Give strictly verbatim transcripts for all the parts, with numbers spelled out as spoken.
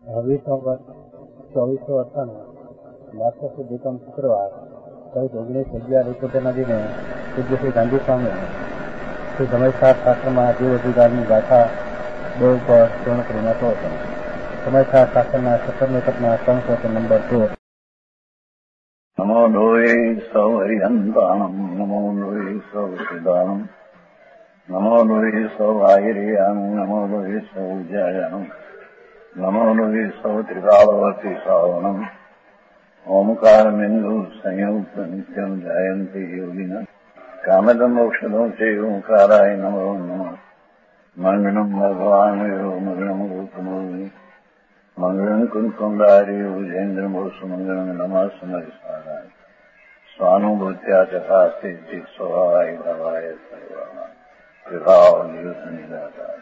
વીસ ઓગસ્ટ ચોવીસો અઠ્ઠાણું બારસો સુધી કમ શુક્રવાર તારીખ ઓગણીસ અગિયાર ઇકોતેરના દિને પૂજ્ય શ્રી ગાંધી સ્વામી શ્રી સમયસાર શાસ્ત્રમાં જીવ અધિકારની ગાથા બે ઉપર પૂર્ણ કરી નાખો હતો. સમયસાર શાસ્ત્રના સત્તરમી તકના ત્રણસો નંબર તેર. નમો લોહે સૌ હરિહંતાણમ નમો લોહે સૌ સિદ્ધાણમ નમો લોહે સૌ આયર્યાણમ નમો લોહે સૌ જયાણમ નમો લોહે સૌ ત્રિકાળવતી સાવણમ ઓમકાર બિંદુ સંયુક્ત નિત્યમ જયંતિ યોગિના કામદમ ઔષધો છે ઓંકારાય નમો નમઃ. મંગળમ ભગવાન મંગળમ ગોકમોની મંગળમ કુંકુંડારી ઉજેન્દ્રમોસુ મંગળમ નમઃ સમયસારાય સ્વાનુભૂત્યા ચકાસ્તે સ્વભાવાય ભવાય સર્વા વિભાવ નિયુત નિરાકાર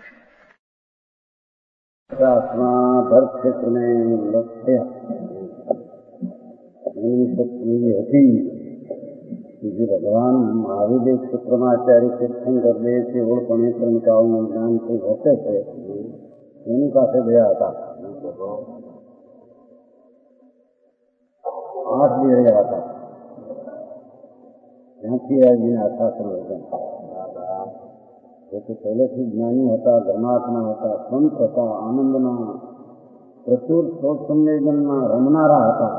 આત્મા ભર ક્ષેત્રને લક્ષ્ય એની શક્તિ હતી જે ભગવાન મહાવીર ક્ષેત્રમાં આચાર્ય તીર્થંકર દે છે ઓળપણે ત્રણકાળનું જ્ઞાન કોઈ હશે છે એની પાસે ગયા હતા. આઠ દી રહ્યા હતા. ત્યાંથી આવીને આશા શરૂ હતા. જોકે પહેલેથી જ્ઞાની હતા, ધર્માત્મા હતા, સંત હતા, આનંદના પ્રચુર શોક સંવેદનમાં રમનારા હતા.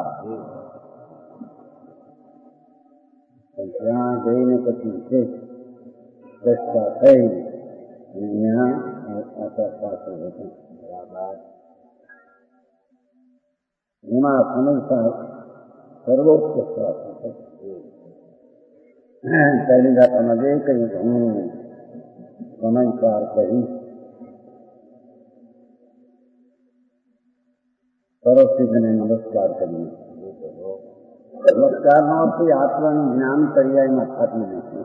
ત્યાં જઈને પછી વિશેષ દ્રષ્ટા થઈ ત્યાં આશા શાસ્ત્ર હતા. એમાં સમયસાર સર્વોચ્ચ શાસ્ત્ર છે. પહેલી ગાથામાં જે કહ્યું હું સમયસાર કહી સરસ્વતીને નમસ્કાર કરી. નમસ્કાર નો અર્થ આત્માનું જ્ઞાન પર્યાયમાં થતું નથી.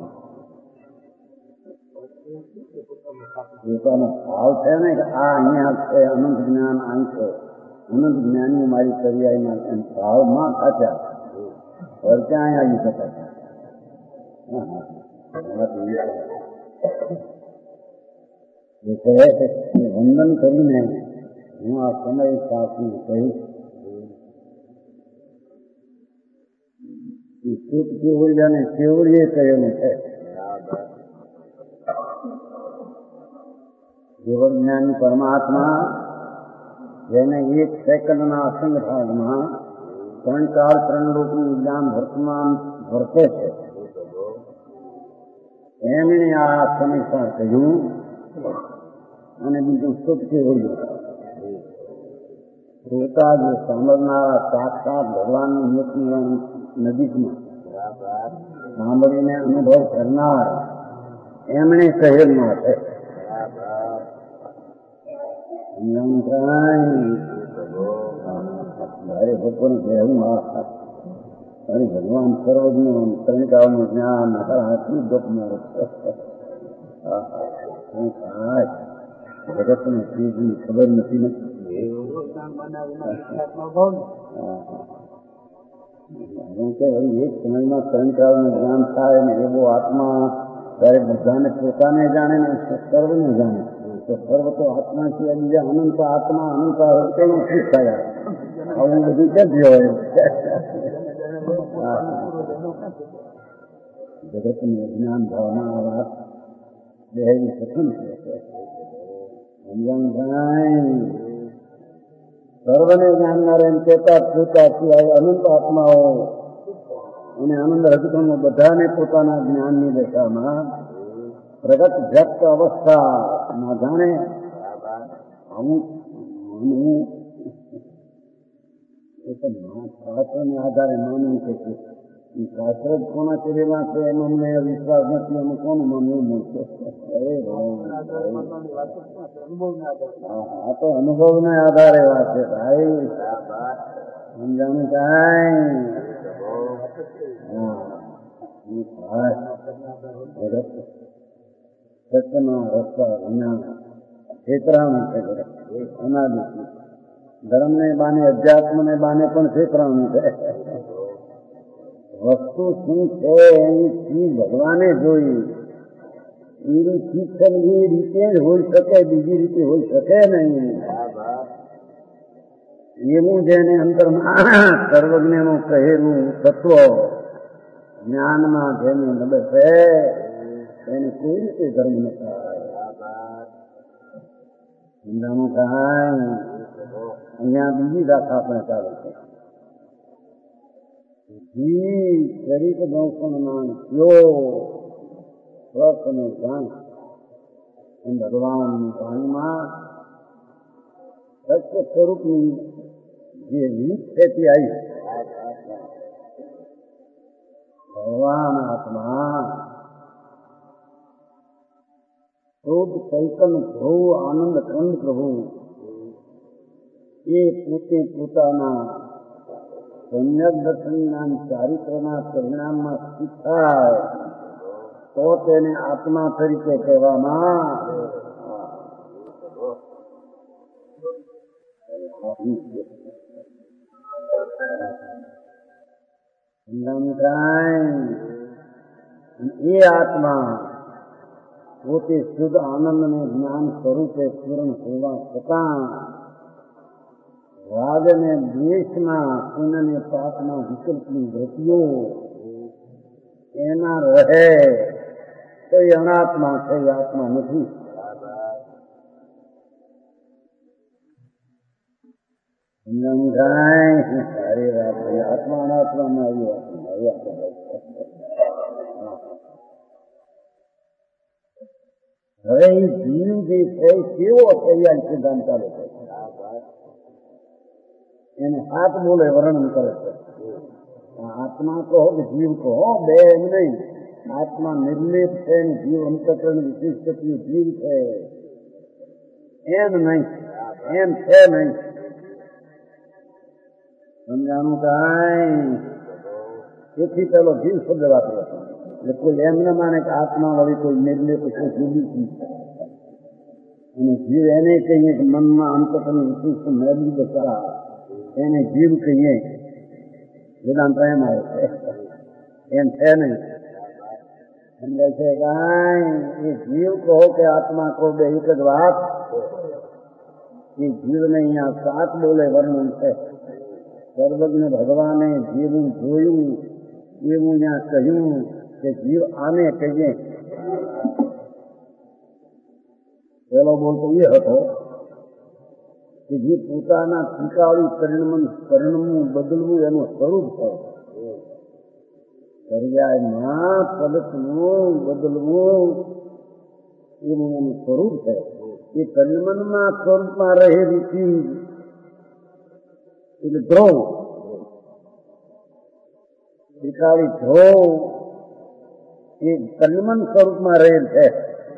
પોતાનો ભાવ છે ને કે આ અહીંયા છે, અનંત જ્ઞાન અહીં છે, અનંત જ્ઞાની મારી પર્યાયમાં એમ ભાવમાં ખાચા પર ક્યાં આવી શકાય. વંદન કરીને હું આ સમય સાચું કહીશ. શુદ્ધ કેવળિયાને કેવળીએ કહેલું છે. કેવળ જ્ઞાની પરમાત્મા જેને એક સેકન્ડના અસંગ ભાગમાં ત્રણ કાળ ત્રણ લોકનું જ્ઞાન વર્તમાન વર્તે છે એમણે આ સમયસાર કહ્યું. અને બીજું શુદ્ધ કેવળિયું શ્રોતા જે સાંભળનારા સાક્ષાત ભગવાનની મુખની નજીકમાં સાંભળીને અનુભવ કરનાર એમણે કહેલું છે. મારે ભગવાન કહેવું અરે ભગવાન સર્વજ્ઞ ત્રણકાળનું જ્ઞાન હાથી ગપમાં જગતને ચીજની ખબર નથી ને એક સમયમાં ત્રણ કાળનું જ્ઞાન થાય ને એવો આત્મા ત્યારે બધાને પોતાને જાણે ને સર્વને જાણે તો સર્વ તો આત્મા છે. બીજા અનંત આત્મા અનંત તેનું શું થયા આવું બધું ક્યાંથી હોય. જગતની અજ્ઞાન ભાવના આ વાત બેહવી સખમ છે. સમજણ થાય સર્વને જાણનારા એમ કહેતા પોતા સિવાય અનંત આત્માઓ અને આનંદ હકીકતમાં બધાને પોતાના જ્ઞાનની દશામાં પ્રગટ વ્યક્ત અવસ્થા ના જાણે અમુક એ તો શાસ્ત્રને આધારે માનવું છે કે શાસ્ત્ર જ કોના ચરેલા છે એમ અમને વિશ્વાસ નથી. અમે કોનું માનવું મળશે? આ તો અનુભવને આધારે વાત છે ભાઈ. સમજાણું કાંઈ સત્યના રસ્તા વિના છેતરાણું છે. અનાદિ ધર્મને બાને અધ્યાત્મને બાને પણ છેતરાણું છે. વસ્તુ શું છે એની ચીજ ભગવાને જોઈ એની ચીજ એ રીતે જ હોઈ શકે, બીજી રીતે હોઈ શકે નહીં. એવું જેને અંતરમાં સર્વજ્ઞનું કહેલું તત્વ જ્ઞાનમાં જેને નડે છે એને કોઈ રીતે ધર્મ ન થાય. સમજાણું થાય. અહીંયા બીજી દાખલા આપણે ચાલે છે. જીવ શરીર દર્શનમાં કયો સ્વપ્ન જાણ એમ ભગવાનની વાણીમાં સત્ય સ્વરૂપની જે રીત છે તે આવી. ભગવાન આત્મા શુદ્ધ ચૈતન પ્રભુ આનંદ કંદ પ્રભુ એ પોતે પોતાના સમ્યક દર્શન ચારિત્રના પરિણામમાં સ્થિત થાય તો તેને આત્મા તરીકે કહેવામાં એ આત્મા પોતે શુદ્ધ આનંદ ને જ્ઞાન સ્વરૂપે પૂર્ણ હોવા છતાં રાગ અને દ્વેષના પુણ્ય અને પાપના વિકલ્પની વૃત્તિઓ એના રહે તો એ અનાત્મા છે, એ આત્મા નથી. સારી વાત છે. આત્મા અનાત્મામાં આવી હવે એ જીવ જે છે કેવો છે એ સિદ્ધાંત ચાલે છે. એને હાથ બોલે વર્ણન કરે છે. આત્મા કહો કે જીવ કહો બે એમ નહીં. આત્મા નિર્લેપ છે ને જીવ અંતકરણ વિશિષ્ટ જીવ છે એમ નહીં, એમ છે નહીં. સમજાણું કાંઈ? તેથી પેલો જીવ શબ્દ વાપરે એટલે કોઈ એમ ન માને કે આત્મા વાળી કોઈ નિર્લેપ છે જુદી છે. અને જીવ એને કહીએ કે મનમાં અંતકરણ વિશિષ્ટ મેળવી દશા એને જીવ કહીએ. વેદાંત એમ આવે છે એમ છે નહીં. સમજાય છે કાંઈ? એ જીવ કહો કે આત્મા કહો બે એક જ વાત. એ જીવને અહીંયા સાત બોલે વર્ણન છે. સર્વજ્ઞ ભગવાને જીવું જોયું એવું ત્યાં કહ્યું કે જીવ આને કહીએ. પેલો બોલતો એ હતો કે જે પોતાના ત્રિકાળી પરિણમન પરિણમવું બદલવું એનું સ્વરૂપ છે. પર્યાયમાં પલટવું બદલવું એવું એનું સ્વરૂપ છે. એ પરિણમનમાં સ્વરૂપમાં રહેલી ચીજ એટલે ધ્રોવ, ત્રિકાળી ધ્રોવ એ પરિણમન સ્વરૂપમાં રહેલ છે.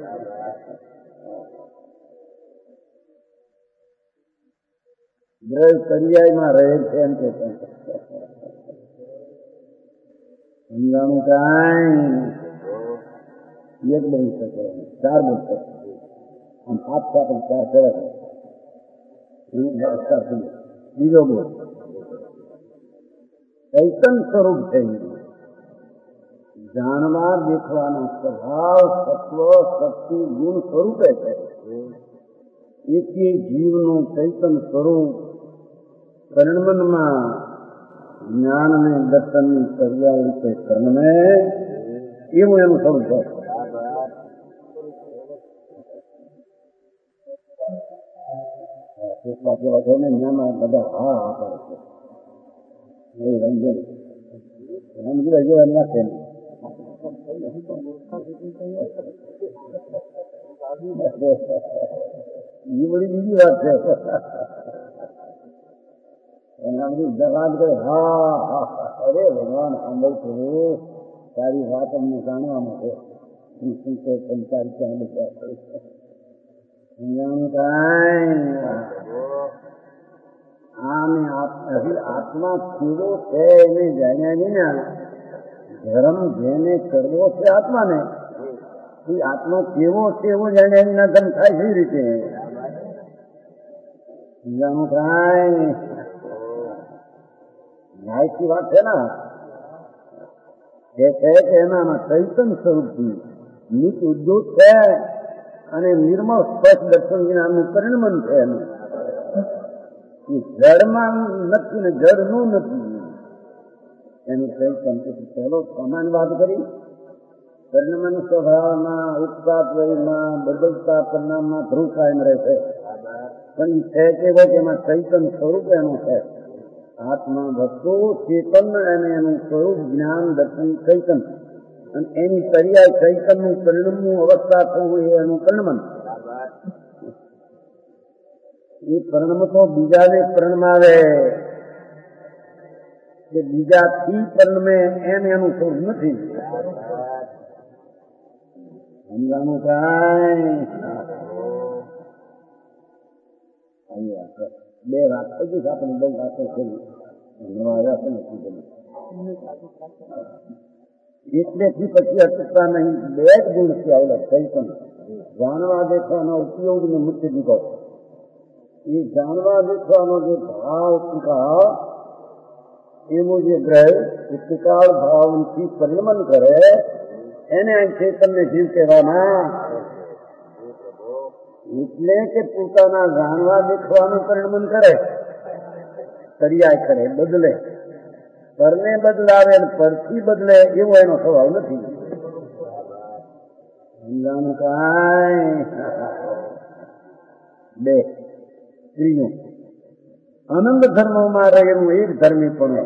દ્રવ પર્યાયમાં રહેલ છે એમ કે સમજાણું કાંઈ? એક બની શકે, ચાર બની શકે. આમ હાથ સાથે ચાર કહેવાય. બીજો બોલ ચૈતન સ્વરૂપ છે. જાણવા દેખવાના સ્વભાવ સત્વ શક્તિ ગુણ સ્વરૂપે છે. એથી જીવનું ચૈતન સ્વરૂપ પરિણમનમાં જ્ઞાન અને દર્શનની પર્યાય રૂપે કર્મને એવું એનું સ્વરૂપ છે. જ્ઞાનમાં બધા હા હા કરે છે. એ રંજન રંજન હજુ એમ નાખે ને એ બધી બીજી વાત છે. એના બધી જવાબ કરે હા હા અરે ભગવાન સાંભળતું તારી વાત અમને જાણવા માટે શું છે સંસારી ક્યાં બધા આને આત્મા કેવો છે એને જાણ્યા વિના ધર્મ જેને કરવો છે આત્માને એ આત્મા કેવો છે એવો જાણ્યા વિના ધર્મ થાય કેવી રીતે? સમજાણું થાય? ન્યાયથી વાત છે ને એ છે કે એનામાં ચૈતન સ્વરૂપથી નીચ ઉદ્યોગ છે અને નિર્મળ સ્પષ્ટ દર્શન વિનાનું પરિણમન છે એનું. એ જડમાં નથી ને જડનું નથી એનું ચૈતન. પહેલો સામાન્ય વાત કરી પરિણામ સ્વભાવમાં ઉત્પાદ વયમાં બદલતા પરિણામમાં ધ્રુવ કાયમ રહે છે, પણ એ છે કેવો કે એમાં ચૈતન સ્વરૂપ એનું છે. આત્મા વસ્તુ ચેતન અને એનું સ્વરૂપ જ્ઞાન દર્શન ચૈતન, અને એની પર્યાય ચૈતનનું પરિણમનું અવસ્થા થવું એ એનું પરિણમન. એ પરિણમ તો બીજાને પરિણમાવે કે બીજાથી પરિણમે એમ એનું સ્વરૂપ નથી. સમજાનું કાંઈ બે વાત થઈ ગઈ આપણે બહુ વાતો કરી એટલેથી પછી અટકતા નહીં. બે જ ગુણ છે આવેલા ચૈતન. જાણવા દેખવાનો ઉપયોગ ને મુખ્ય દીધો. એ જાણવા દેખવાનો જે ભાવ ટીકાળ એવું જે ગ્રહ એ ટીકાળ ભાવથી પરિણમન કરે એને આ ચેતનને જીવ કહેવાના. એટલે કે પોતાના જાણવા દેખવાનું પરિણમન કરે, પર્યાય કરે, બદલે, પરને બદલાવે પરથી બદલે એવો એનો સ્વભાવ નથી. સમજાનું કાંઈ બે સ્ત્રીઓ અનંત ધર્મોમાં રહેલું એક ધર્મી પણ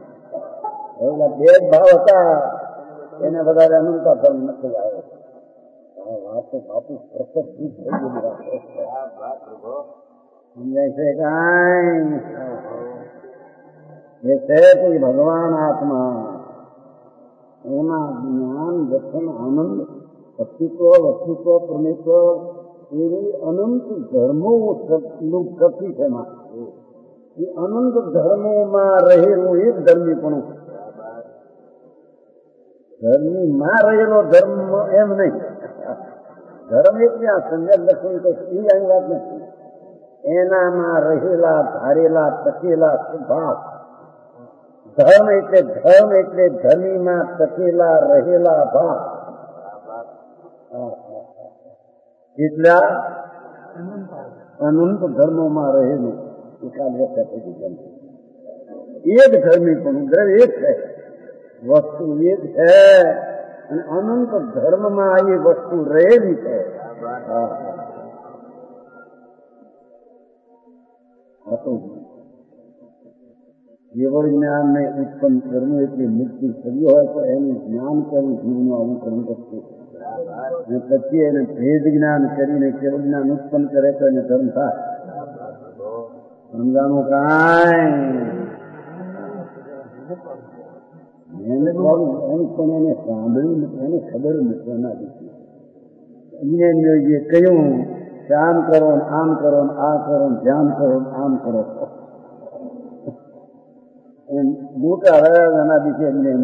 બે ભાવ હતા એને વધારે અનંતા ધર્મ નથી આવ્યો. વાતો બાપુ પ્રકટ થઈ સમજાય છે કાંઈ એ છે કોઈ ભગવાન આત્મા એમાં જ્ઞાન દર્શન આનંદ અસ્તિત્વ વસ્તુત્વ પ્રમેત્વ એવી અનંત ધર્મો નું પ્રતિ છે. એમાં એ અનંત ધર્મોમાં રહેલું એક ધર્મી પણ ધર્મી માં રહેલો ધર્મ એમ નહીં. ધર્મ એટલે આ સંજ્ઞા દર્શન તો એ આવી વાત નથી. એનામાં રહેલા ધારેલા ટકેલા સ્વભાવ ધર્મ એટલે ધર્મ એટલે ધર્મીમાં ટકેલા રહેલા ભાવ એટલા અનંત ધર્મોમાં રહેલું એકાદ વખત એક ધર્મી પણ ગ્રહ એક છે, વસ્તુ એક છે અને અનંત ધર્મમાં એ વસ્તુ રહેલી છે. કેવળ જ્ઞાન ને ઉત્પન્ન કરવું એટલે મુક્તિ કર્યો હોય તો એનું જ્ઞાન કરવું જીવનું અનુકરણ કરશે. અને પછી એને ભેદ જ્ઞાન કરીને કેવળ જ્ઞાન ઉત્પન્ન કરે તો એને ધર્મ થાય. સમજાનું કાંઈ એને એનું પણ એને સાંભળ્યું નથી, એને ખબર નથી. એના વિશે કહ્યું કે આમ કરો આમ કરો આ કરો ધ્યાન કરો આમ કરો એમ મોટા રહ્યા એના વિશે પણ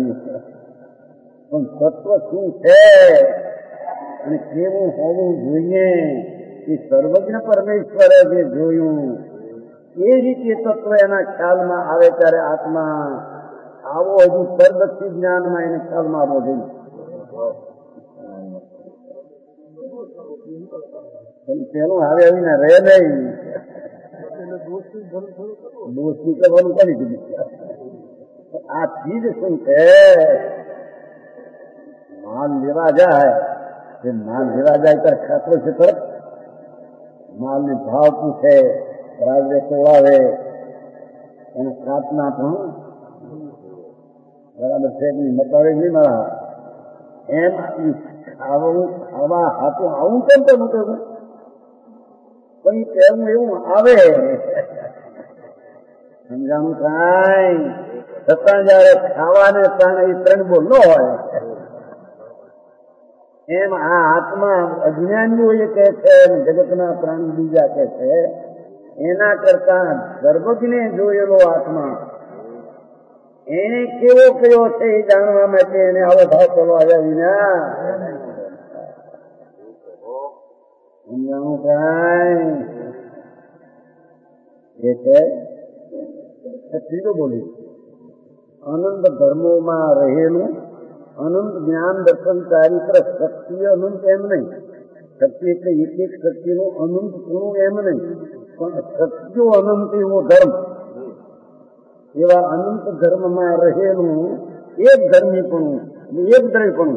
તત્વ શું છે અને કેવું હોવું જોઈએ એ સર્વજ્ઞ પરમેશ્વરે જે જોયું એ રીતે તત્વ એના ખ્યાલમાં આવે ત્યારે આત્મા આવો હજુ પરદક્ષી જ્ઞાનમાં એને ખ્યાલમાં આવવો જોઈએ. પેલું હારે આવીને રહે નહીં દોસ્તી કરવાનું કરી દીધું. આ ચીજ શું છે? માલ લેવા જાય જે માલ લેવા જાય ત્યારે ખાતરો છે તરત માલ ને ભાવ પૂછે, રાજે તોડાવે, એને કાપના પણ બરાબર છે બતાવે નહીં મારા એમ ખાવાનું ખાવા હાથું આવું કેમ તો મૂકે પણ એવું એવું આવે. સમજાણું કાંઈ છતાં જયારે ખાવાને તાણે એ ત્રણ બોલ ન હોય એમ આ આત્મા અજ્ઞાનીઓ એ કહે છે જગતના પ્રાણી બીજા કહે છે એના કરતા સર્વજ્ઞે જોયેલો આત્મા એને કેવો કયો છે એ જાણવા માટે એને આવો ભાવ કરવો આવ્યા વિના સમજાણું કાંઈ એ છે ત્રીજો બોલી અનંત ધર્મોમાં રહેલું અનંત જ્ઞાન દર્શન ચારિત્ર શક્તિ અનંત એમ નહીં. શક્તિ એટલે એક એક શક્તિનું અનંત પૂરું એમ નહીં, પણ સત્યો અનંત એવો ધર્મ, એવા અનંત ધર્મમાં રહેલું એક ધર્મીપણું, એક દ્રવ્યપણું,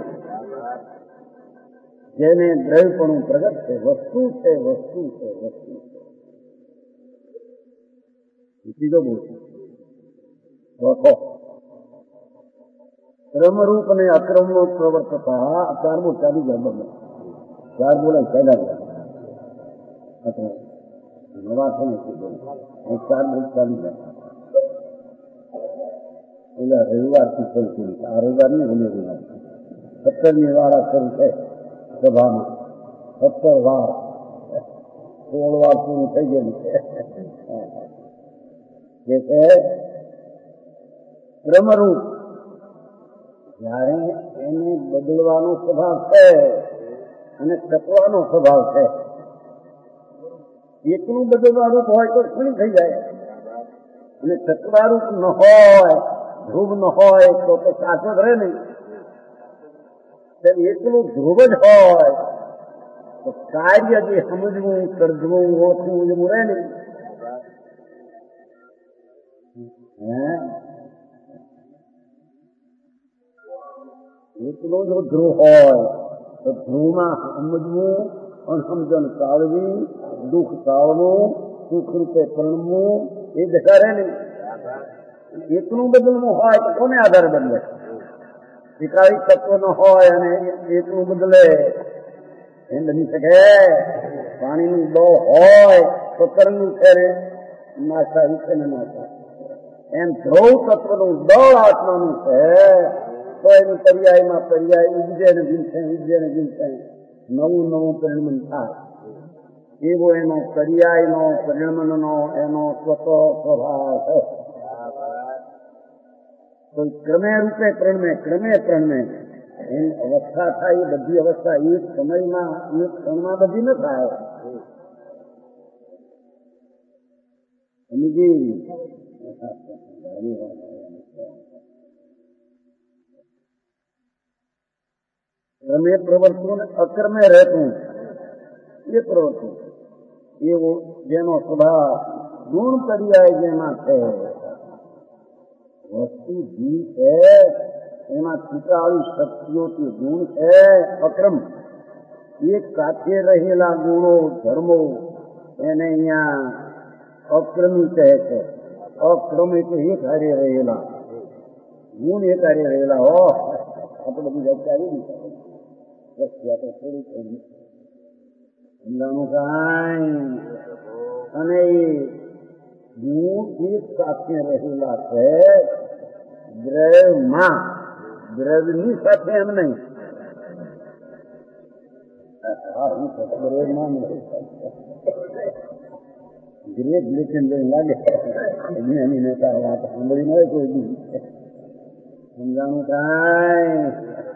જેને દ્રવ્યપણું પ્રગટ છે, વસ્તુ છે, વસ્તુ છે, વસ્તુ છે. બીજો બોલ ચોથો ક્રમરૂપ અને અક્રમનો પ્રવર્તતા. ચાર બોલ ચાલી જાય, બદલે ચાર બોલે ચાલ્યા ગયા નવા થઈને ચાર બોલ ચાલી જાય. એટલે રવિવારથી શરૂ થયું. આ રવિવાર ને ભલે રવિવાર સત્તરની વાળા શરૂ છે સભામાં. સત્તર વાર સોળ વાર પૂરું થઈ ગયેલું છે. જે છે ક્રમરૂપ, જયારે એને બદલવાનો સ્વભાવ છે અને ટકવાનો સ્વભાવ છે. એકનું બદલવારૂપ હોય તો શું થઈ જાય, અને ટકવારૂપ ન હોય, ધ્રુવ ન હોય તો તો શાશ્વત રહે નહીં. એકલું ધ્રુવ જ હોય તો કાર્ય જે સમજવું, સર્જવું, ઓછવું એવું રહે નહીં. એકલો જો ધ્રુવ હોય તો ધ્રુવમાં સમજવું, અણસમજણ ટાળવી, દુઃખ ટાળવું, સુખ રૂપે પરણવું, એ જતા રહે નહીં. એકલું બદલવું હોય તો કોને આધારે બદલે? એકાધિક તત્વ ન હોય અને એકલું બદલે એમ બની શકે? પાણીનું દો હોય તો તરંગનું છે નાશા વિશે ને નાશા. એમ ધ્રુવ તત્વનું દળ આત્માનું છે તો એનું પર્યાયમાં પર્યાય ઉજજે ને ભીલશે, ઉજજે ને ભીલશે, નવું નવું પરિણમન થાય. એવો એનો પર્યાયનો, પરિણમનનો એનો સ્વતઃ સ્વભાવ છે. કોઈ ક્રમે રૂપે પ્રણમે, ક્રમે પ્રણમે એની અવસ્થા થાય. એ બધી અવસ્થા એક સમયમાં, એક ક્ષણમાં બધી ન થાય. સમજી ક્રમે પ્રવર્તવું ને અક્રમે રહેતું એ પ્રવૃત્તિ. એવો જેનો સ્વભાવ ગુણ પર્યાય જેમાં છે, વસ્તુ જીવ છે એમાં ચિત્રાળી શક્તિઓથી ગુણ છે અક્રમ. એક સાથે રહેલા ગુણો, ધર્મો એને અહીંયા અક્રમી કહે છે. અક્રમ એટલે એક હારે રહેલા ગુણ, એક હારે રહેલા હો. આપણે બધી વ્યાખ્યા આવી દીધી. સમજાણું કાંઈ? અને એ ગુણ એક સાથે રહેલા છે દ્રવ્યમાં, દ્રવ્યની સાથે એમ નહીં. દ્રવ્યમાં ગ્રેટ લેખન લાગે એની નેતા વાત સાંભળી મળે કોઈ બી. સમજાણું કાંઈ?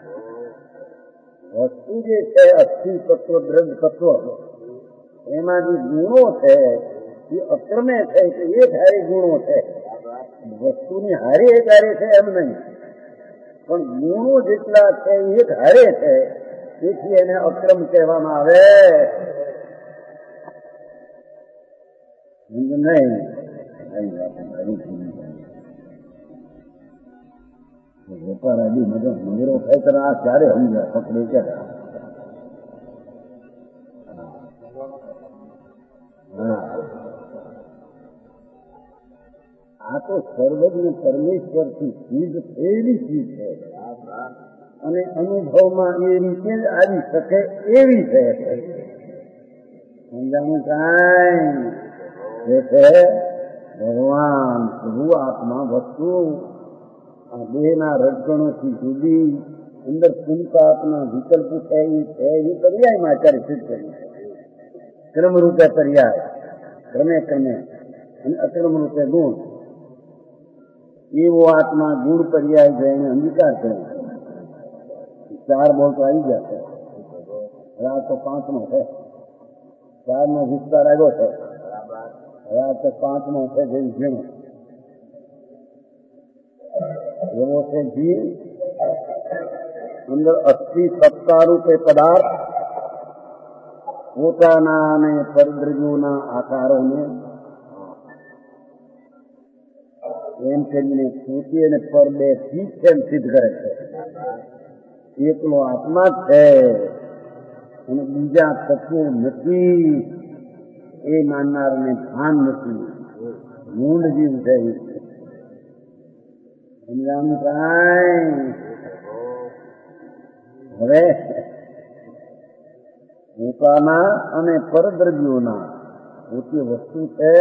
વસ્તુ જે છે અસ્થિ તત્વ, દ્રવ્ય તત્વ, એમાં જે ગુણો છે એ અક્રમે છે કે એક હારે ગુણો છે. વસ્તુની હારે એક હારે છે એમ નહીં, પણ ગુણો જેટલા છે એક હારે છે, તેથી એને અક્રમ કહેવામાં આવે. નહીં વેપાર આદિ મદદ મંદિરો થાય તો આ ક્યારે સમજાય પકડે ક્યારે? આ તો સર્વજ્ઞ પરમેશ્વરથી સિદ્ધ થયેલી ચીજ છે અને અનુભવમાં એ રીતે જ આવી શકે એવી છે. સમજાણું કાંઈ? જે છે ભગવાન પ્રભુ આત્મા વસ્તુ આ દેહના રજગણોથી જુદી અંદર પુનકાત્મા વિકલ્પ છે એ છે એ પર્યાયમાં અત્યારે સિદ્ધ કર્યું છે. ક્રમ રૂપે પર્યાય, ક્રમે ક્રમે, અને અક્રમ રૂપે ગુણ. એવો આત્મા ગુણ પર્યાય છે એને અંગીકાર કર્યો. ચાર બોલ તો આવી ગયા છે. હવે આ તો પાંચમો છે. ચાર નો વિસ્તાર આવ્યો છે. હવે આ તો પાંચમો છે જે ઝીણો એવો છે. જીવ અંદર અસ્થિ સત્તા રૂપે પદાર્થ પોતાના અને પરદ્રવ્યોના આકારોને એમ કરીને પોતે અને પર બે થી એમ સિદ્ધ કરે છે. એકલો આત્મા જ છે અને બીજા તત્વો નથી એ માનનારને ભાન નથી. મૂંડ જીવ છે. સમજાણું કાંઈ? હવે પોતાના અને પરદ્રવ્યોના પોતે વસ્તુ છે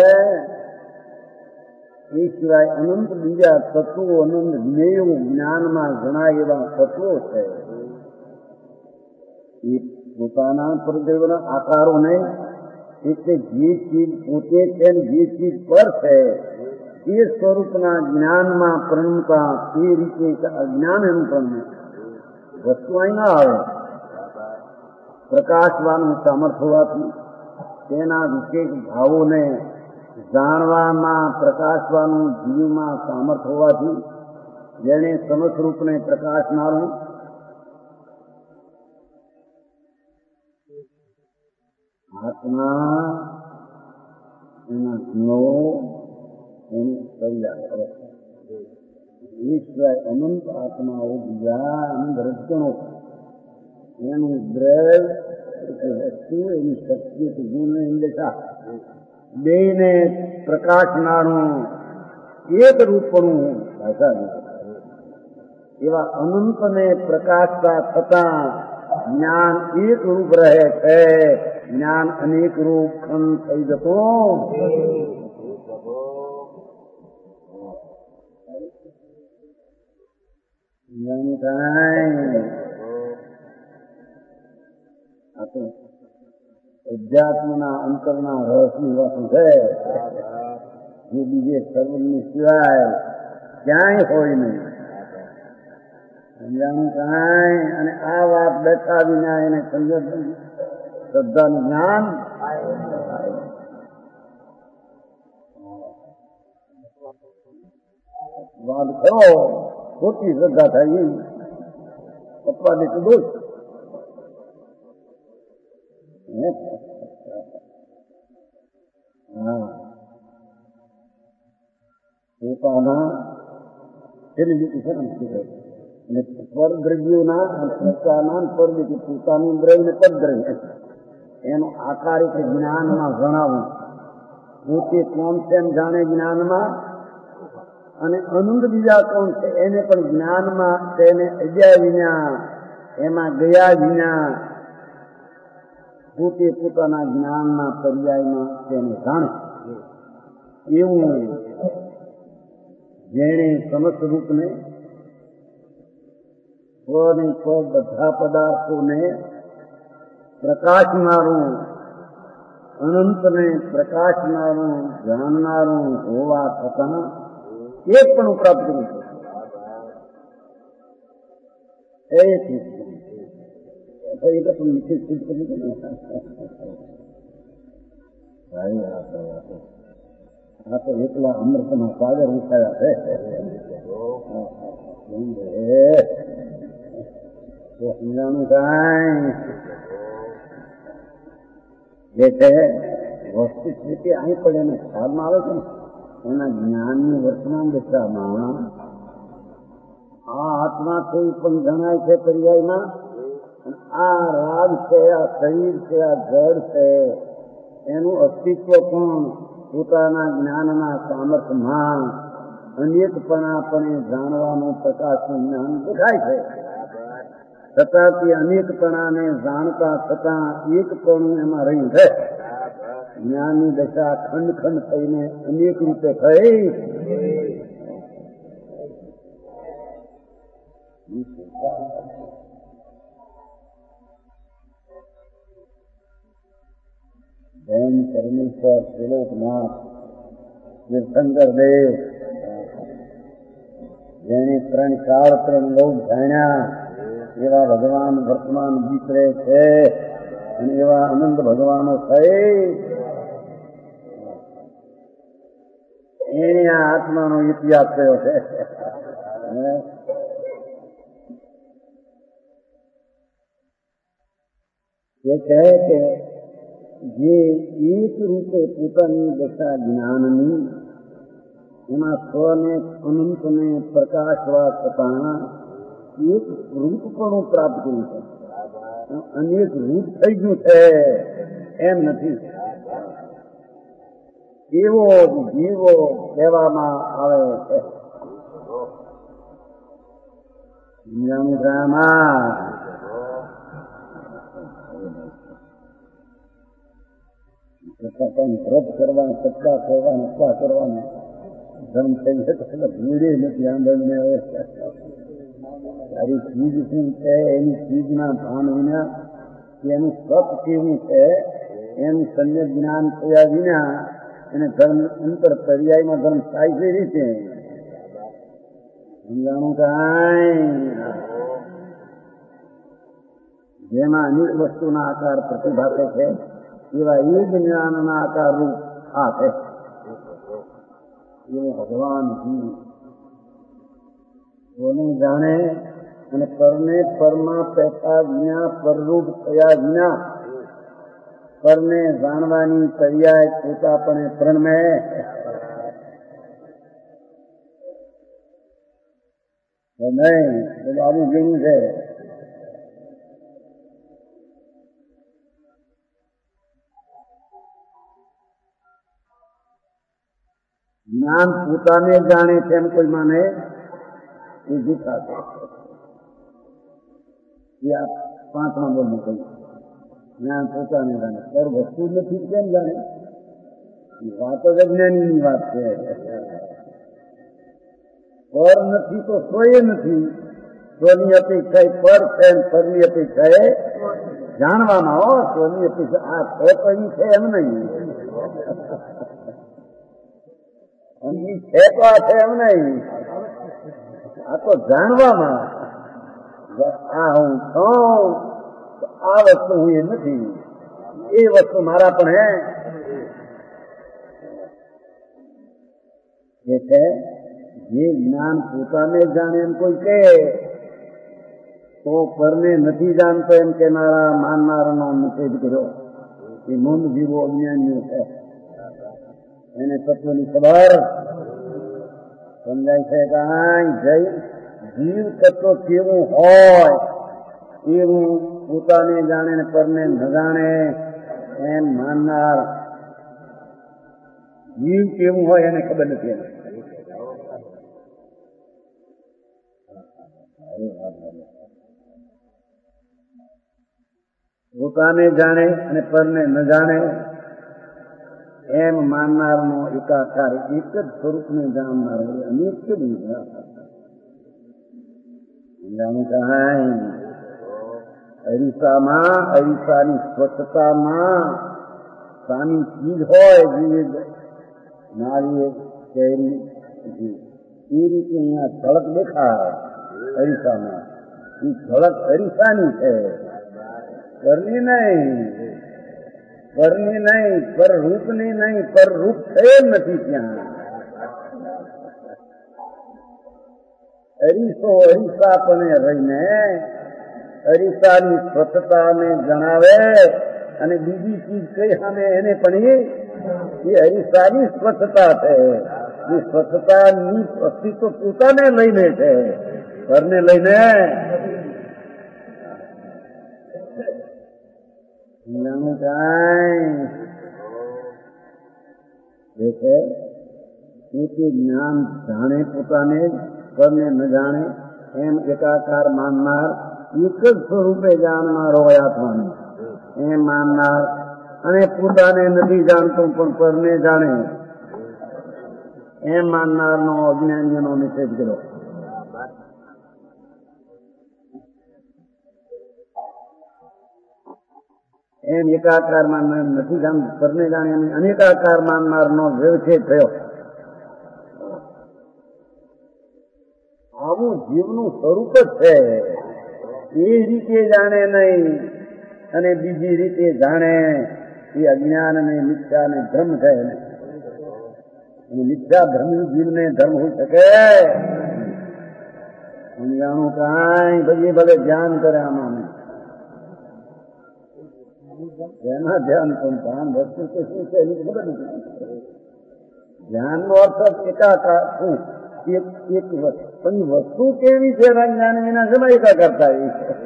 એ સિવાય અનંત બીજા તત્વો, અનંત જ્ઞેયો જ્ઞાનમાં ઘણા એવા તત્વો છે. એ પોતાના પરદ્રવ્યોના આકારોને એટલે જે ચીજ પોતે છે જે ચીજ પર છે એ સ્વરૂપના જ્ઞાનમાં પ્રણમતા તે રીતે અજ્ઞાન એનું પ્રણમે. વસ્તુ અહીં ના આવે. પ્રકાશવાનું સામર્થ્ય હોવાથી તેના વિશેષ ભાવોને જાણવામાં પ્રકાશવાનું જીવમાં સામર્થ્ય હોવાથી જેને સમસ્વરૂપને પ્રકાશનારું આત્મા એના ગુણો એની કલ્યાણ અવસ્થા એ સિવાય અનંત આત્માઓ બીજા અનંત રજગણો એનું દ્રવ્ય વસ્તુ એની શક્તિ ગુણ એની દશા બેને પ્રકાશનારું એક રૂપનું ભાષા એવા અનંતને પ્રકાશતા થતા જ્ઞાન એક રૂપ રહે છે. જ્ઞાન અનેક રૂપ ખંડ થઈ જતો અધ્યાત્મના અંતરના રહસ્યની વાતો છે જે બીજે સર્વની સિવાય ક્યાંય હોય નહીં. સમજાણું કાંઈ? અને આ વાત બેઠા વિના એને સમજ શ્રદ્ધાનું જ્ઞાન વાદ ખરો ખોટી શ્રદ્ધા થાય અપવાદ એટલું દોષ. હા પોતાના છેલ્લી લીટી છે ને પરદ્રવ્યોના પોતાના પરદ્રવ્ય પોતાનું દ્રવ્ય ને પરદ્રવ્ય એનો આકાર એટલે જ્ઞાનમાં જણાવવું. પોતે કોણ છે એમ જાણે જ્ઞાનમાં અને અનંત બીજા કોણ છે એને પણ જ્ઞાનમાં તેને અજ્યા વિના એમાં ગયા વિના પોતે પોતાના જ્ઞાનના પર્યાયમાં તેને જાણે એવું જેણે સમસ્ત રૂપને સ્વને સ્વ બધા પદાર્થોને પ્રકાશનારું અનંતને પ્રકાશનારું જાણનારું હોવા છતાં એક પણ પ્રાપ્ત કર્યું છે. એ તો નિશ્ચિત સિદ્ધ કરી દે ને. આ તો એકલા અમૃતના સાગર ઉઠાયા છે. સમજાણું કાંઈ? જે છે વસ્તુ સ્થિતિ અહીં પણ એને ખ્યાલમાં આવે છે ને એના જ્ઞાનની વર્તમાન દશામાં આ આત્મા છે એ પણ જણાય છે પર્યાયમાં. આ રાગ છે, આ શરીર છે, આ જળ છે એનું અસ્તિત્વ પણ પોતાના જ્ઞાનના સામર્થ્યમાં અનેકપણાપણે જાણવાનું પ્રકાશનું જ્ઞાન દેખાય છે. છતાં તે અનેકપણાને જાણતા છતાં એકપણું એમાં રહ્યું છે. જ્ઞાનની દશા ખંડ ખંડ થઈને અનેક રૂપે થઈ જૈન પરમેશ્વર ત્રિલોકનાથ તીર્થંકર દેવ જેને ત્રણ કાળ ત્રણ લોક જાણ્યા એવા ભગવાન વર્તમાન વિતરે છે અને એવા અનંત ભગવાનો થઈ એને આ આત્માનો ઇતિહાસ થયો છે. એ કહે કે જે એક રૂપે પોતાની દશા જ્ઞાનની એમાં સ્વને અનંતને પ્રકાશવા થતા એક રૂપ પણ પ્રાપ્ત કર્યું છે. અનેક રૂપ થઈ ગયું છે એમ નથી. એવો જીવો કહેવામાં આવે છે. દુનિયામાં વ્રત કરવા, સત્તા કરવા, નફા કરવાના ધર્મ થઈ જાય ભીડે નથી આંદોલન. તારી ચીજ શું છે એની ચીજના ભાન વિના, એનું સત કેવું છે એનું સમ્યક જ્ઞાન થયા વિના એને ધર્મ અંતર પર્યાયમાં ધર્મ થાય છે રીતે સમજાણું કાંઈ. જેમાં અનેક વસ્તુના આકાર પ્રતિભાતે છે એવા એ જ્ઞાનના આકાર રૂપ આ છે. એવું ભગવાન કોને જાણે અને પરને પરમાં પેટા વિના પરરૂપ થયા વિના પરને જાણવાની પર્યાય પોતાપણે પ્રણમે. નહીં એ આવું જેવું છે. જ્ઞાન પોતાને જાણે તેમ કોઈ માને એ જૂઠા છે. એ આ પાંચમા બોલનું કહ્યું જ્ઞાન પોતાને જાણે પર વસ્તુ નથી કેમ જાણે? એ વાત જ અજ્ઞાનીની વાત છે. પર નથી તો સ્વયં નથી. સ્વની અપેક્ષા પર છે, પરની અપેક્ષા જાણવામાં. હો સ્વની અપેક્ષા આ છે પણ છે એમ નહીં. છે તો આ છે એમ નહીં. આ તો જાણવામાં આ હું છું, આ વસ્તુ હું એ નથી, એ વસ્તુ મારા પણ હે છે. જે જ્ઞાન પોતાને જાણે એમ કોઈ કહે તો પરને નથી જાણતો એમ કેનારા માનનારાનો નિષેધ કર્યો. એ મૂંદ જીવો અજ્ઞાનીઓ છે. એને તત્વની ખબર સમજાય છે. કાંઈ જઈ જીવ તત્વ કેવું હોય એવું પોતાને જાણે ને પરને ન જાણે એમ માનનાર જીવ કેવું હોય એને ખબર નથી. પોતાને જાણે અને પરને ન જાણે એમ માનનારનો એકાકાર એક જ સ્વરૂપને જાણનાર હોય અનેક જ જાણું. અરીસામાં અરીસાની સ્વચ્છતામાં સાની ચીજ હોય જે નાળીએ શહેરી એ રીતે અહીંયા ઝળક દેખાય. અરીસામાં એ ઝળક અરીસાની છે, પરની નહીં. પરની નહીં, પર રૂપની નહીં. પર રૂપ થયેલ નથી ત્યાં. અરીસો અરીસાપણે રહીને અરીસાની સ્વચ્છતાને જણાવે અને બીજી ચીજ કઈ સામે એને પણ એ અરીસાની સ્વચ્છતા છે. એ સ્વચ્છતાની અસ્તિત્વ પોતાને લઈને છે, પરને લઈને પોતે જ્ઞાન જાણે પોતાને, પરને ન જાણે એમ એકાકાર માનનાર, એક જ સ્વરૂપે જાણનાર હોય આત્માને એમ માનનાર અને પોતાને નથી જાણતો પણ પરને જાણે એમ માનનારનો અજ્ઞાનીનો નિષેધ કર્યો. એમ એકાકાર માનનાર નથી જાણ પરને જાણે એમ અનેકાકાર માનનારનો વ્યવચ્છેદ થયો. આવું જીવનું સ્વરૂપ જ છે. એ રીતે જાણે નહીં અને બીજી રીતે જાણે એ અજ્ઞાન અને મિથ્યા અને ધર્મ છે. અને મિથ્યા ધર્મી જીવને ધર્મ હોઈ શકે? જાણું કાંઈ પછી ભલે ધ્યાન કરે આમાં એના ધ્યાન પણ ધ્યાન વસ્તુ કે શું છે એની ખબર નથી. જ્ઞાનનો અર્થ એકાકાર શું એક એક પણ વસ્તુ કેવી છે એના જ્ઞાન વિના શેમાં એકાકાર થાય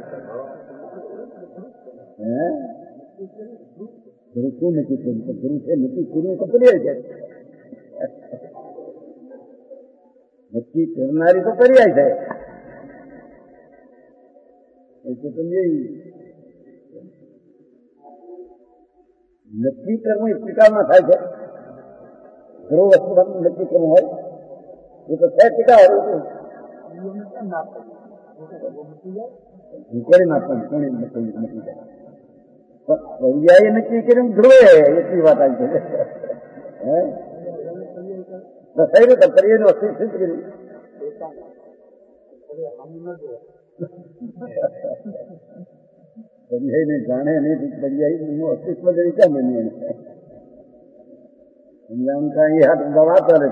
હે ગુરુ શું નક્કી કર્યું ગુરુ છે નક્કી કર્યું તો પર્યાય છે નક્કી કરનારી તો પર્યાય છે એટલે સમજે નક્કી કરવું એ ટીકામાં થાય છે ધ્રુવ વસ્તુ નક્કી કરવું હોય એ તો છે ટીકા હોય કરી નાખવાનું કોને નક્કી જાય પર્યાય નક્કી કર્યું ધ્રુવે એટલી વાત આવી છે હે થઈ રહ્યું પર્યાય નું અસ્તિત્વ સિદ્ધ કર્યું પર્યાય ને જાણે નહીં પર્યાય નું અસ્તિત્વ જેવી ક્યાં બની સમજાણ કાંઈ હાથ દવા કરે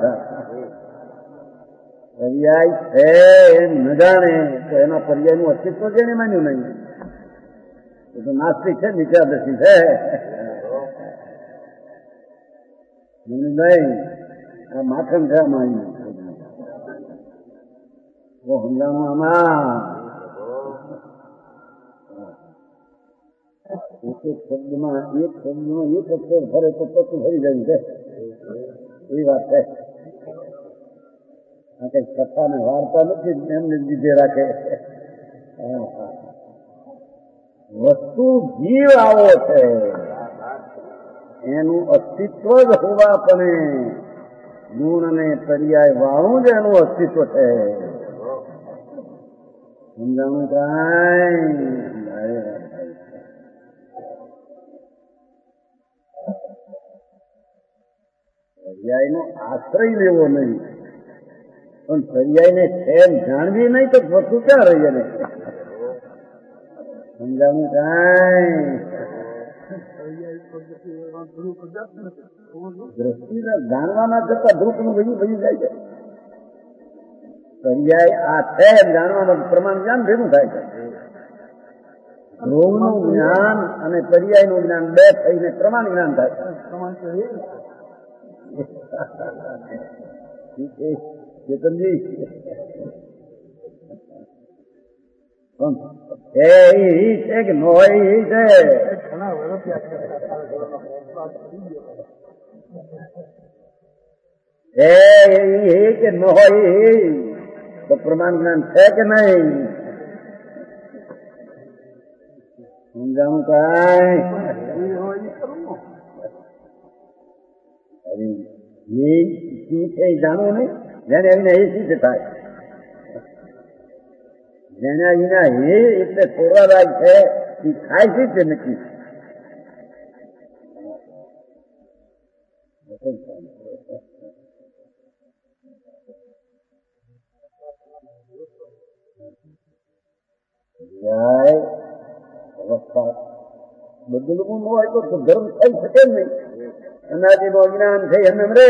પર્યાય છે એમ ન જાણે તો એના પર્યાય નું અસ્તિત્વ જેને માન્યું નહીં એ તો નાસ્તિક છે વિચારદર્શી છે નહીં આ માખણ છે આમાં સમજાણું આમાં એક એક શબ્દમાં એક શબ્દમાં એક અક્ષર ફરે તો પતું ફરી જાય છે એવી વાત છે આ કઈ કથા ને વાર્તા નથી એમને લીધે રાખે વસ્તુ જીવ આવો છે એનું અસ્તિત્વ જ હોવા પણ ગુણ અને પર્યાય વાળું જ એનું અસ્તિત્વ છે સમજાણું કાંઈ પર્યાય નો આશ્રય લેવો નહીં પણ પર્યાય ને ખેર જાણવી નહીં તો વસ્તુ ક્યાં રહી એને સમજાવું કાંઈ દ્રષ્ટિને જાણવાના જતા ધ્રુપ નું ભયું ભયું જાય છે પર્યાય આ છે જાણવાનું પ્રમાણ જ્ઞાન ભેગું થાય છે ધ્રુવ નું જ્ઞાન અને પર્યાય નું જ્ઞાન બે થઈને પ્રમાણ જ્ઞાન થાય છે ચેતનજી એ છે કે નો છે એ કે નો તો પ્રમાણ જ્ઞાન છે કે નહીં સમજાવું કાંઈ જાણવું નહીં જેને એમને એ સિદ્ધ થાય જેના વિના હે એટલે થોડા છે એ થાય છે તે નક્કી અવસ્થા બદલવું ન હોય તો ધર્મ થઈ શકે નહીં અનાદિનો અજ્ઞાન થઈ એમ એમ રે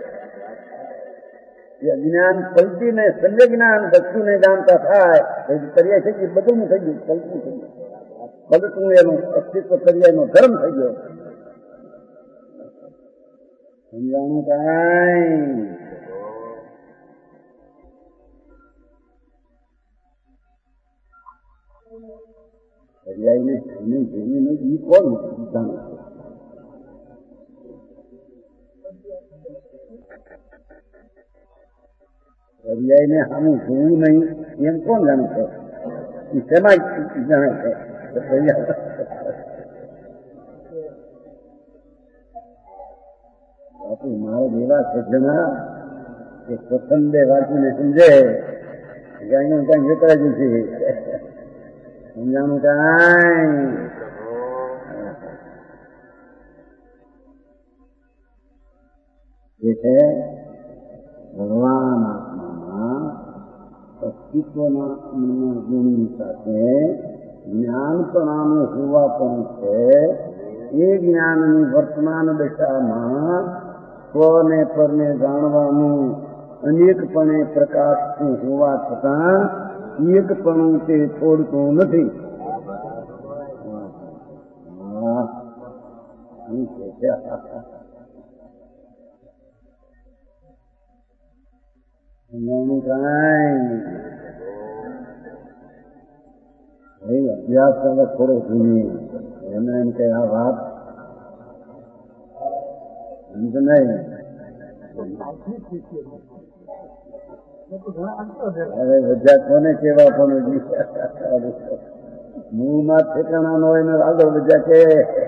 જ્ઞાન પલટીને સમ્ય જ્ઞાન વસ્તુને જાણતા થાય પર્યાય થઈ ગયું બદલવું થઈ ગયું પલટવું થઈ ગયું પલટવું એનું અસ્તિત્વ પર્યાયનો ધર્મ થઈ ગયો સમજાણું કાંઈ પર્યાયને એને જેવી નહીં એ કોણ જાણે પર્યાય ને સામું જોવું નહીં એમ કોણ જાણે છે એ શેમાં જાણે છે બાપુ મારા જેવા સજ્જના એ સ્વચ્છંદે વાંચીને સમજે ગાયનું કાંઈ વેતરા જ છે સમજાણું કાંઈ એ છે ભગવાન આત્મામાં અસ્તિત્વના ગુણની સાથે જ્ઞાનપણાનું હોવા પણ છે એ જ્ઞાનની વર્તમાન દશામાં સ્વને પરને જાણવાનું અનેકપણે પ્રકાશતું હોવા છતાં એકપણું તે છોડતું નથી સમજાવવાનું કાંઈ ભાઈ અભ્યાસ તમે થોડો જોઈએ એને એમ કે આ વાત સમજ નહીં. અરે બધા કોને કેવા પણ મૂળમાં ઠેકાણા નો હોય ને આગળ બધા કે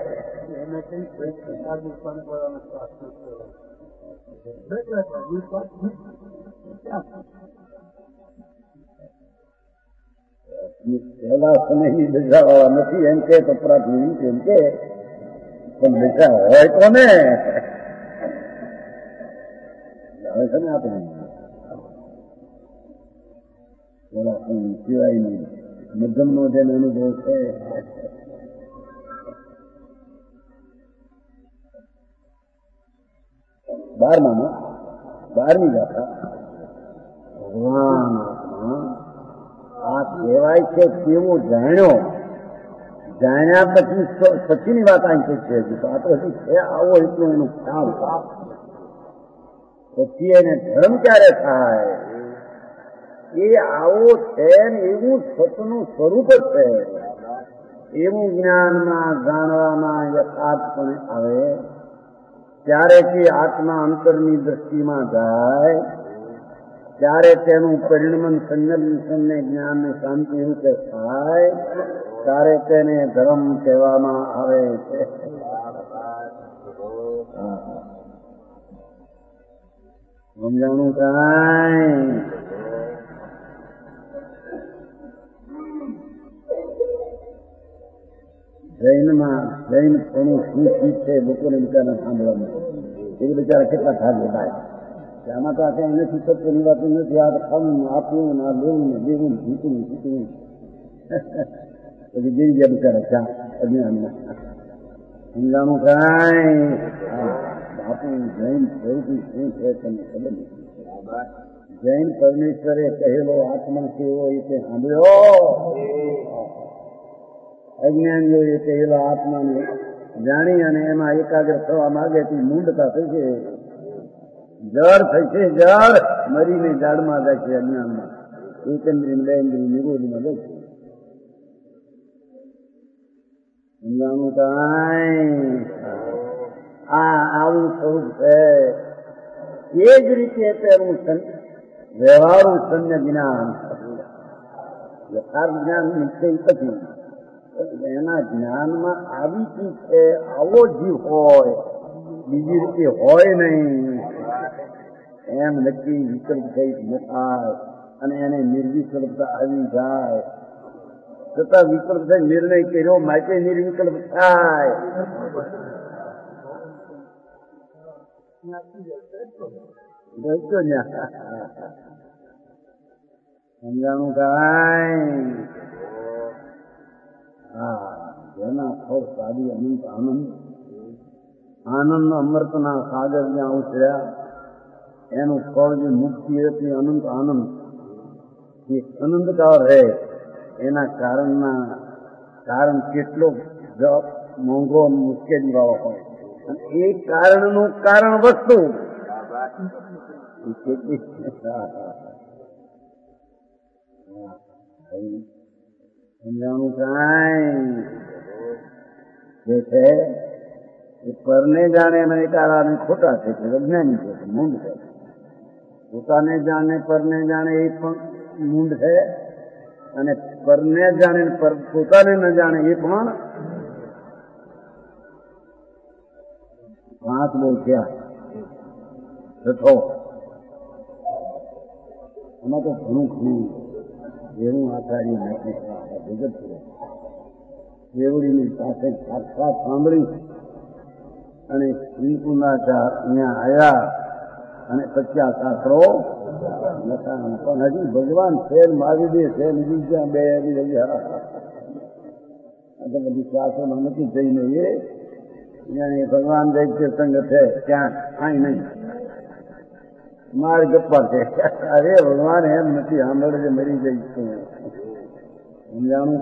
પહેલા સમયની દશા વાળા નથી એમ કે કપરાથી એમ કે પણ દશા હોય કોને આવે છે ને આપણે પેલા સિવાય નહીં મધ્યમ નો જેને અનુભવ છે બારમામાં બારમી ગાથા ભગવાન આ કહેવાય છે કેવું જાણ્યો જાણ્યા પછી પછીની વાત અહીં છે તો આ તો હજી છે આવો એટલું એનું ખ્યાલ પછી એને ધર્મ ક્યારે થાય એ આવો છે ને એવું સતનું સ્વરૂપ જ છે એવું જ્ઞાનમાં જાણવામાં યથાર્થપણે આવે ત્યારે કે આત્મા અંતરની દ્રષ્ટિમાં જાય ત્યારે તેનું પરિણમન સંયમને જ્ઞાનને શાંતિ રૂપે થાય ત્યારે તેને ધર્મ કહેવામાં આવે છે. સમજાણું કાંઈ જૈનમાં જૈન થોડું શું ચીજ છે લોકોને બિચારા સાંભળવામાં એ બિચારા કેટલા ખાલી થાય આમાં તો આ એનાથી સત્યની વાત નથી. આ ખાવું આપવું આ લેવું ને દેવું જીતવું જીતવું પછી જઈ ગયા બિચારા ચા અજ્ઞાનમાં સમજાણું કાંઈ બાપુ જૈન સૌથી શું છે તમને ખબર નથી. જૈન પરમેશ્વરે કહેલો આત્મા કેવો એ તે સાંભળ્યો અજ્ઞાનીઓએ કહેલો આત્માને જાણી અને એમાં એકાગ્ર થવા માંગે તે મૂંડતા થશે જળ થશે જળ મરીને ઝાડમાં જશે અજ્ઞાનમાં એકંદ્રી બેન્દ્રી નિરોધમાં જશે. સમજાણું કાંઈ આ આવું સ્વરૂપ છે. એ જ રીતે તેનું વ્યવહારું સન્ય જ્ઞાન યથાર્થ જ્ઞાન નિશ્ચય પછી એના જ્ઞાનમાં આવી ચીજ છે આવો જીવ હોય બીજી રીતે હોય નહીં એમ નક્કી વિકલ્પ થઈ ન થાય અને એને નિર્વિકલ્પતા આવી જાય છતાં વિકલ્પ થઈ નિર્ણય કર્યો માટે નિર્વિકલ્પ થાય. સમજાણું કાંઈ હા જેના ફળ સાદી અનંત આનંદ આનંદ અમૃતના સાગર જ્યાં ઉતર્યા એનું ફળ જે મુક્તિ હતી અનંત આનંદ એ આનંદકાર રહે એના કારણના કારણ કેટલો મોંઘો મુશ્કેલી વાળો હોય અને એ કારણનું કારણ વસ્તુ સમજાણું કાંઈ જે છે એ પરને જાણે અને એકાળાને ખોટા છે કે અજ્ઞાની છે મૂંડ છે. પોતાને જાણે પરને જાણે એ પણ મૂંડ છે અને પરને જાણે પોતાને ન જાણે એ પણ પાંચ બહુ થયા છઠ્ઠો એમાં તો ઘણું ઘણું એવું આચાર્ય નથી જગત છે દેવડીની પાસે સાક્ષાત સાંભળી અને શ્રીકુંડાચાર અહીંયા આવ્યા અને સચ્ચા શાસ્ત્રો પણ હજી ભગવાન છે મહાવીર છે બીજા બે બીજા તો બધી શાસ્ત્રોમાં નથી જઈને એ અહીંયા ભગવાન દૈત્ય સંઘ છે ત્યાં કાંઈ નહીં માર ગપ્પા છે. અરે ભગવાન એમ નથી સાંભળે છે મરી જઈશ સમજાણું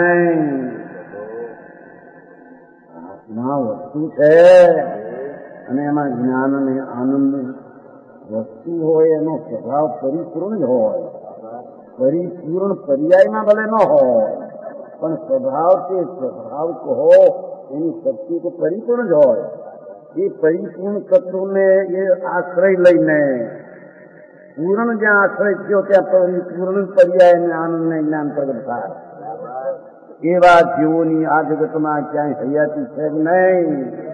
કાંઈ આત્મા વસ્તુ છે અને એમાં જ્ઞાન અને આનંદ વસ્તુ હોય એનો સ્વભાવ પરિપૂર્ણ જ હોય. પરિપૂર્ણ પર્યાયમાં ભલે ન હોય પણ સ્વભાવ તે સ્વભાવ કહો એની શક્તિ તો પરિપૂર્ણ જ હોય. એ પરિપૂર્ણ તત્વને એ આશ્રય લઈને પૂર્ણ જ્યાં આશ્રય થયો ત્યાં પૂર્ણ પર્યાય અને આનંદ ને જ્ઞાન પ્રગટ થાય. એવા જીવોની આ જગતમાં ક્યાંય હયાતી છે જ નહીં.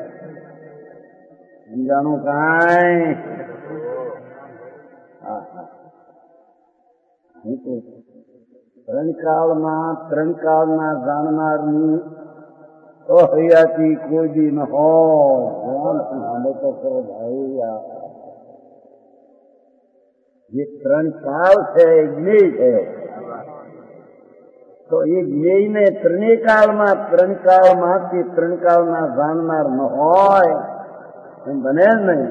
સમજાણું કાંઈ? ત્રણ કાળમાં ત્રણ કાળના જાણનારની અહયાતી કોઈ દી ન હોય. તો કરો ભાઈ, જે ત્રણ કાળ છે એ જ્ઞેય છે. તો એ જ્ઞેયને ત્રણેય કાળમાં ત્રણ કાળમાં તે ત્રણ કાળના જાણનાર ન હોય એમ બને જ નહીં.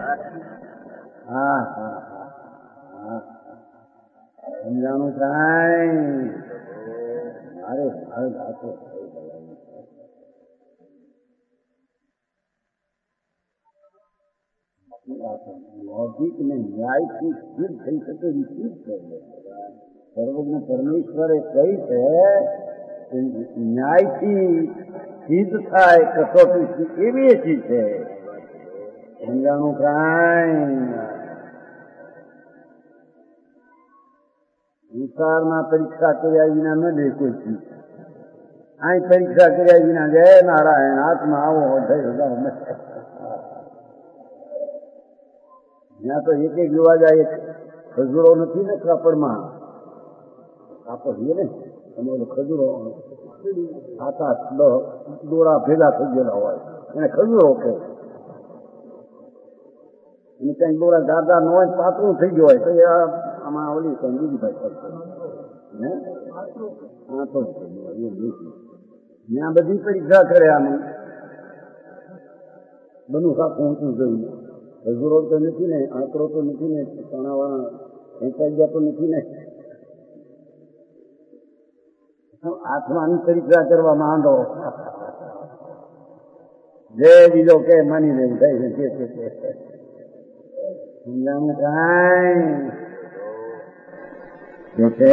હા હા હા સમજાણું કાંઈ? મારે મારે આખો લોજિક ને ન્યાયથી સિદ્ધ થઈ શકે એવી સિદ્ધ છે. સર્વજ્ઞ પરમેશ્વરે કહી છે ન્યાયથી સિદ્ધ થાય કસોટી એવી ચીજ છે. સમજાણું કાંઈ? વિચારના પરીક્ષા કર્યા વિના ન દે કોઈ ચીજ. અહીં પરીક્ષા કર્યા વિના જય નારાયણ હાથમાં આવો થઈ જાય. ત્યાં તો એક એક જોવા જાય ખજૂરો નથી ને કાપડમાં. કાપડ છે ને અમે ખજૂરો આતા દોડા ભેગા થઈ ગયેલા હોય એને ખજૂરો કે એને કઈ દોડા દાદા નો હોય પાતળું થઈ ગયું હોય તો આમાં ઓલી કઈ બીજી ભાઈ ને હા તો ત્યાં બધી પરીક્ષા કરે આનું બનું સાખું ઊંચું જોઈને. ખજૂરો તો નથી ને, આંકડો તો નથી ને, ચણાવાળા ખેંચાઈ ગયા તો નથી ને. આત્માની પરીક્ષા કરવા માંડો. જે બીજો કે માની લે થઈ છે. સમજાણું કાંઈ? કે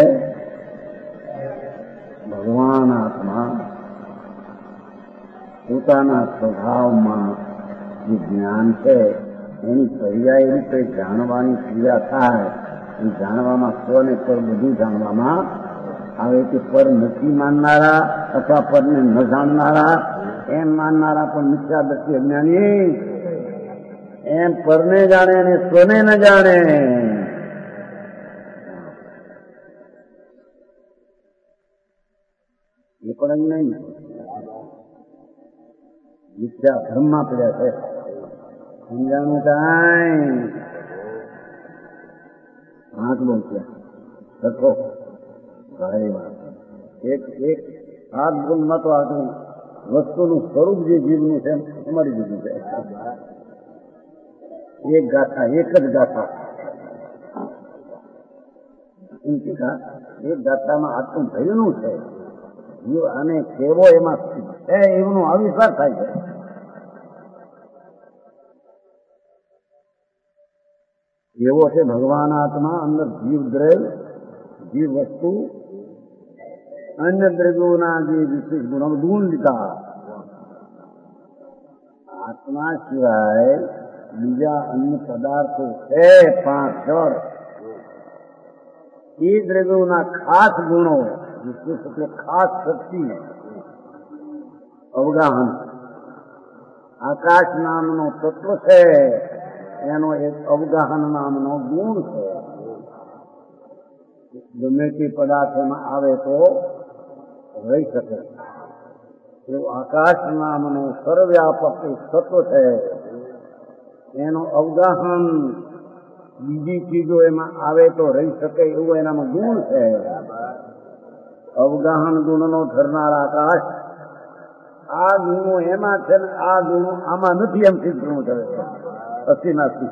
ભગવાન આત્મા પોતાના સ્વભાવમાં જે જ્ઞાન છે એની પર્યાય રૂપે જાણવાની ક્રિયા થાય. એ જાણવામાં સ્વને પર બધું જાણવામાં આવે. કે પર નથી માનનારા અથવા પરને ન જાણનારા એમ માનનારા પણ મિથ્યા દ્રષ્ટિ અજ્ઞાની. એમ પરને જાણે અને સ્વને ન જાણે એ પણ અજ્ઞાની મિથ્યા ધર્મમાં પડ્યા છે. સમજાણું કાંઈ? આટલો ત્યાં લખો ભારે વાત. એક એક હાથ ગુણમાં તો આટલું વસ્તુનું સ્વરૂપ જે જીવનું છે અમારી દીધું છે. એક ગાથા એક જ ગાથા એક ગાથામાં આટલું ભયનું છે. અને કેવો એમાં છે એમનો આવિષ્કાર થાય છે. એવો છે ભગવાન આત્મા અંદર જીવ દ્રવ્ય જીવ વસ્તુ અન્ય દ્રવ્યોના જે વિશેષ ગુણો ગુણ લીધા. આત્મા સિવાય બીજા અન્ય પદાર્થો છે પાંચ જળ એ દ્રવ્યોના ખાસ ગુણો વિશેષ એટલે ખાસ શક્તિ અવગાહન. આકાશ નામનો તત્વ છે એનો એક અવગાહન નામનો ગુણ છે. ગમે તે પદાર્થ એમાં આવે તો રહી શકે. એવું આકાશ નામનો સર્વવ્યાપક તત્વ છે એનો અવગાહન. બીજી ચીજો એમાં આવે તો રહી શકે એવું એનામાં ગુણ છે. અવગાહન ગુણનો ધરનાર આકાશ. આ ગુણો એમાં છે ને આ ગુણો આમાં નથી એમ સિદ્ધ કરે છે. અસીનાથી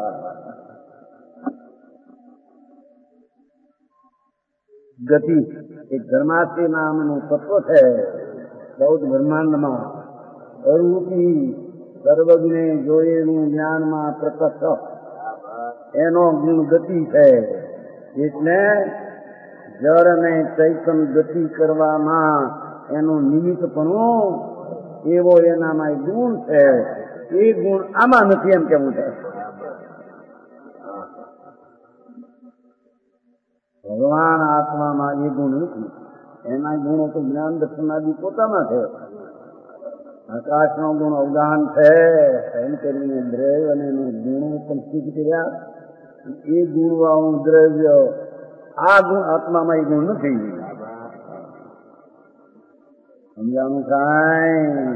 ગતિ એક ધર્માથી નામનું તત્વ છે ચૌદ બ્રહ્માંડમાં. અરૂપી સર્વજ્ઞે જોયેલું જ્ઞાનમાં પ્રત્યક્ષ એનો ગુણ ગતિ છે. એટલે જળ અને ચૈતન ગતિ કરવામાં એનું નિમિત્તપણું એવો એનામાં ગુણ છે. એ ગુણ આમાં નથી એમ કેવું છે. ભગવાન આત્મામાં એ ગુણ નથી. એના ગુણો તો જ્ઞાન દર્શનાદિ પોતામાં છે. આકાશનો ગુણ અવદાન છે એમ કરીને દ્રવ્ય અને ગુણો પણ સિદ્ધ કર્યા. એ ગુણવાળું દ્રવ્ય આ ગુણ આત્મામાં એ ગુણ નથી. સમજાનું કાંઈ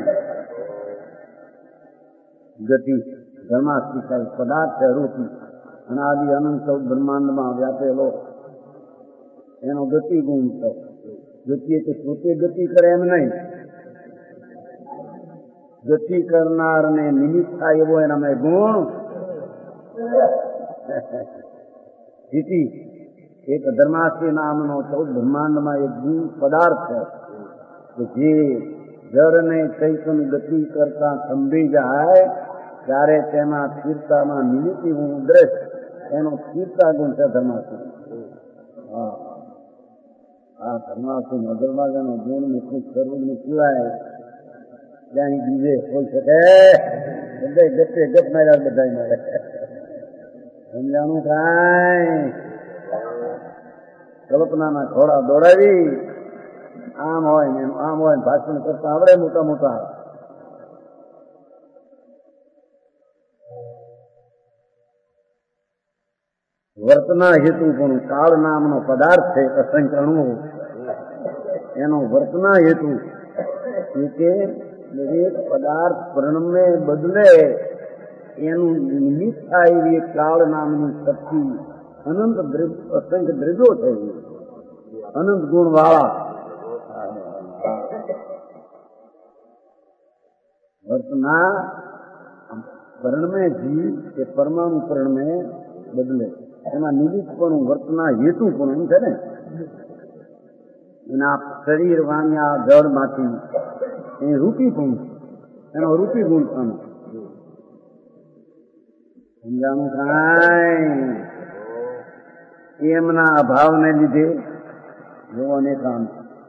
ગતિ ધર્માસ્તિકાય પદાર્થ છે રૂપી અનાદિ અનંત બ્રહ્માંડમાં વ્યાપેલો એનો ગતિ ગુણ છે. ગતિ એટલે પોતે ગતિ કરે એમ નહીં, ગતિ કરનાર ને નિમિત્ત થાય એવો એનામાં ગુણ. સ્થિતિ એક ધર્માસ્તી નામનો ચૌદ બ્રહ્માંડમાં એક ગુણ પદાર્થ છે કે જે જળ ને ચૈતન ગતિ કરતા સંભી જાય ત્યારે તેમાં સ્થિરતામાં નિમિત્તી ગુણ ઉદ્રેશ એનો સ્થિરતા ગુણ છે ધર્માસ્તી. હા, આ ધર્માસ્તી નગરમાર્ગનો ગુણ એટલું સર્વનું સિવાય ત્યાં બીજે હોઈ શકે. બધા ગપે ગપ માર્યા બધા મારે સમજાણું કાંઈ. કલ્પનાના ઘોડા દોડાવી આમ હોય ને આમ હોય ને ભાષણ કરતા આવડે મોટા મોટા. વર્તના હેતુ પણ કાળ નામનો પદાર્થ છે અસંખ્ય અણુ. એનો વર્તના હેતુ કે દરેક પદાર્થ પરિણમે બદલે એનું નિમિત્ત થાય એવી કાળ નામની શક્તિ અનંત અસંખ્ય દ્રવ્યો છે. અનંત ગુણ વાળા વર્તના પરિણમે જીવ કે પરમાણુ પરિણમે બદલે એમાં નિમિત્ત પણ વર્તના હેતુ પણ એમ છે ને. એના શરીર વાણ્યા જળમાંથી એ રૂપી ગુણ એનો રૂપી ગુણ પણ સમજાણું કાંઈ. એમના અભાવને લીધે જોવાને કામ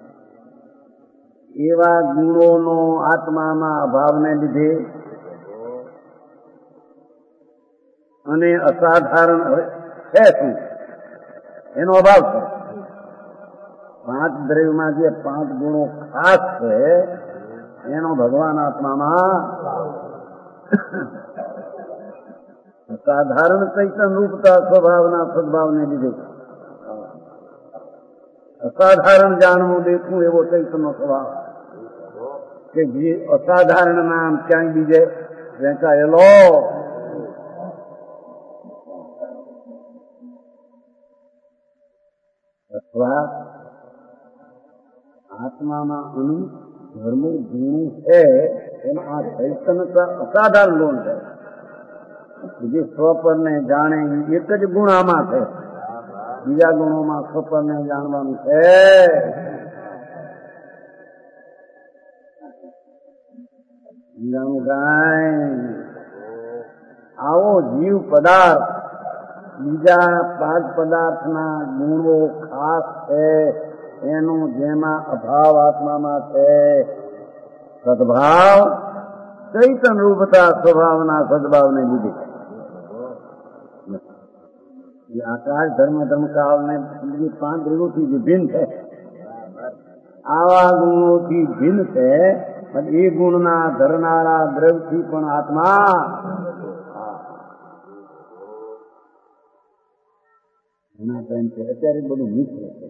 એવા ગુણોનો આત્મામાં અભાવને લીધે અને અસાધારણ છે શું એનો અભાવ છે. પાંચ દ્રવ્યમાં જે પાંચ ગુણો ખાસ છે એનો ભગવાન આત્મામાં સાધારણ ચૈતન રૂપતા સ્વભાવના સદભાવને લીધે અસાધારણ જાણવું દેખવું એવો ચૈતનનો સ્વભાવ કે જે અસાધારણ નામ ક્યાંય બીજે વહેંચાયેલો અથવા આત્મામાં અનંત ધર્મ ગુણ છે એમાં આ ચૈતન્યતા અસાધારણ ગુણ છે. જે સ્વપરને જાણે એક જ ગુણ આમાં છે. બીજા ગુણોમાં સ્વપરને જાણવાનું છે. જાણવું કાંઈ. આવો જીવ પદાર્થ બીજા પાંચ પદાર્થના ગુણો ખાસ છે એનો જેમાં અભાવ આત્મામાં છે સદભાવ ચૈતન રૂપતા સ્વભાવના સદભાવને લીધે આકાશ ધર્મ ધર્મકાળ ને પાંચ ગુણોથી જે ભિન્ન છે આવા ગુણોથી ભિન્ન છે. એ ગુણના ધરનારા દ્રવ્યથી પણ આત્મા એના પ્રેમ છે. અત્યારે બધું મિત્ર છે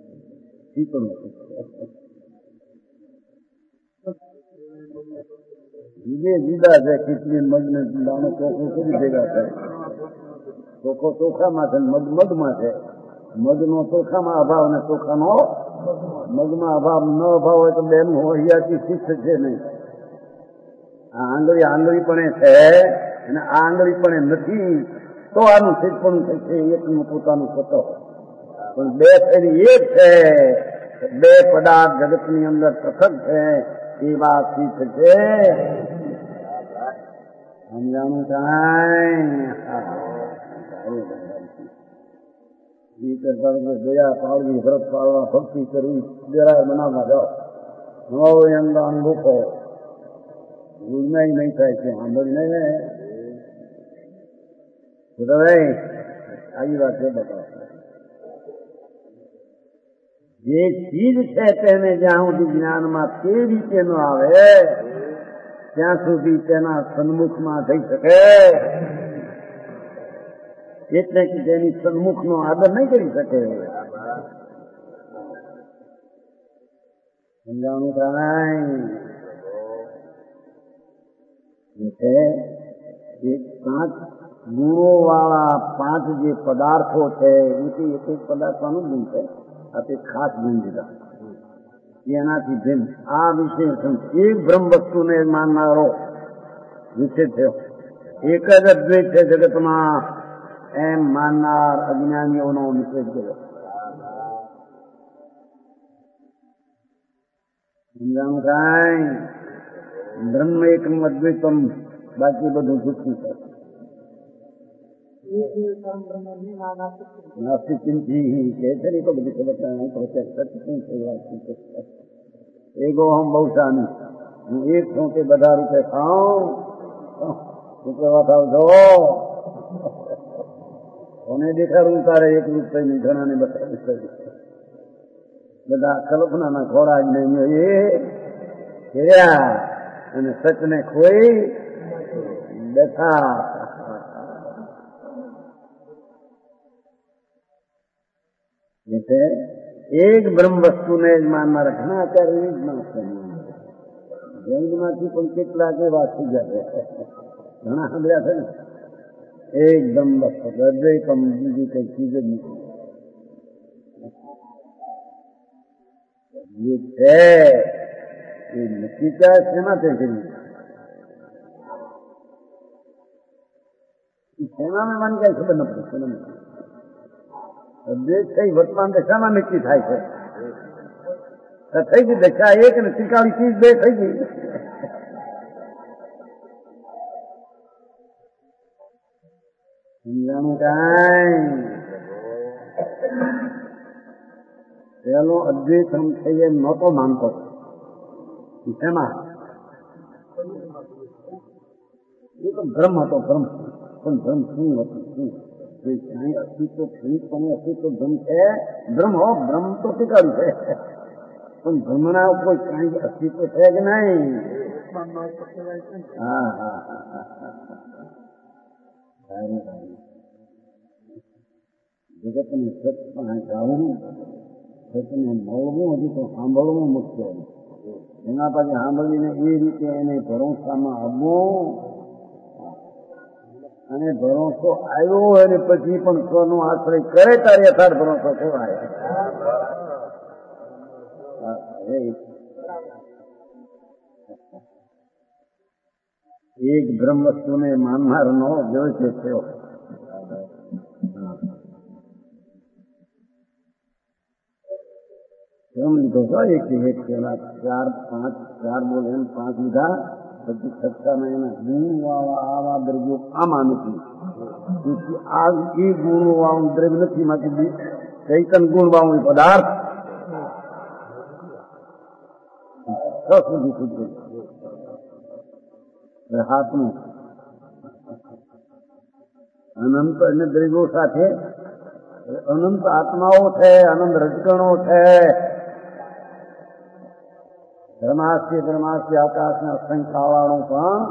જુદે જુદા છે. ખીચડી મગને દાણો ચોખ્ખો કરી ભેગા થાય. ચોખ્ખો ચોખામાં છે મગ મગમાં છે. મગનો ચોખામાં અભાવ ને ચોખાનો મગમાં અભાવ ન અભાવ હોય તો બેન હોયાથી શિસ્ત છે નહીં. આ આંગળી આંગળી પણ છે અને આ આંગળી પણ નથી તો આનું શીખપણું થશે એકનું પોતાનું સ્વતઃ. પણ બે થઈને એક છે. બે પદાર્થ જગતની અંદર પૃથક છે એ વાત શીખ છે. સમજાણું કાંઈ એ કરતા ગયા પાડવી વ્રત પાડવા ભક્તિ કરવી જરા બનાવવા જાઓ નવો એમનો અનુભવો ગુણનાય નહીં થાય છે સાંભળીને આવી વાત છે બતાવો જે ચીજ છે તેને જ્યાં સુધી જ્ઞાનમાં તે રીતે ન આવે ત્યાં સુધી તેના સન્મુખમાં થઈ શકે એટલે કે તેની સન્મુખનો આદર નહીં કરી શકે સમજાણું કાંઈ એક પાંચ ગુણો વાળા પાંચ જે પદાર્થો છે એથી એક એક પદાર્થોનું ગુણ છે આ તે ખાસ ગુણ દીધા એનાથી ભિન્ન આ વિશે એક બ્રહ્મ વસ્તુને માનનારો વિશે થયો એક જ અદ્વૈત છે જગતમાં એમ માનનાર અજ્ઞાનીઓનો નિષેધ કર્યો સમજાણું કાંઈ બ્રહ્મ એકમ અદ્વૈતમ બાકી બધું જૂઠું છે નાસ્તિક ચિંતી કે છે ને તો બધી ખબર એગો હમ બહુ સાની હું એક છું કે બધા રીતે ખાઉં શું કહેવા થાવ છો કોને દેખાડવું તારે એક રૂપ થઈને ઘણાને બતાવી બધા કલ્પનાના ખોરાક નહીં એ ઘેર્યા અને સચને ખોઈ બેઠા એક બ્રહ્મ વસ્તુને જ માનનારા ઘણા અત્યારે એવી જ માણસો જૈનમાંથી પણ કેટલાક એવા થઈ ગયા છે ઘણા સાંભળ્યા છે ને એક બ્રહ્મ વસ્તુ અદ્વૈતમ બીજી કઈ ચીજ જ નથી જે છે એ નક્કી ચાર શેનાથી કરી શેનાને માની કઈ ખબર નથી શેના અદ્વૈત થઈ વર્તમાન દશામાં નક્કી થાય છે થઈ ગઈ દશા એક ને ત્રિકાળી ચીજ બે થઈ ગઈ સમજાણું કાંઈ પેલો અદ્વૈત થઈ એમ નહોતો માનતો શેમાં એ તો ભ્રમ હતો ભ્રમ પણ ભ્રમ શું હતું શું કઈ અસ્તિત્વ થયું પણ અસ્તિત્વ ભ્રમ છે ભ્રમ હો ભ્રમ તો ટીકાળ્યું છે પણ ભ્રમના કોઈ કઈ અસ્તિત્વ છે કે નહીં હા હા હા સારું સારું જગતને સત્ય જાવું સત્યને મળવું હજી તો સાંભળવું મુખ્ય એના પછી સાંભળીને એ રીતે એને ભરોસામાં આવવું અને ભરોસો આવ્યો અને પછી પણ સ્વનો આશ્રય કરે ત્યારે યથાર્થ ભરોસો કહેવાય એક બ્રહ્મ વસ્તુને માનનારનો વ્યવસ્થિત થયો ક્રમ લીધો છો એક એક પેલા ચાર પાંચ ચાર બોલે એમ પાંચ લીધા પછી સત્તામાં એના ગુણ વાળા આવા દ્રવ્યો આમાં નથી તેથી આ એ ગુણ વાળું દ્રવ્ય નથી માંથી ચૈતન ગુણ વાળું પદાર્થ સુધી સુધી હાથનું અનંત અને દ્રવ્યો સાથે અનંત આત્માઓ છે અનંત રજગણો છે ધર્માસ્ય ધર્માસ્ય આકાશના અસંખ્ય વાળું પણ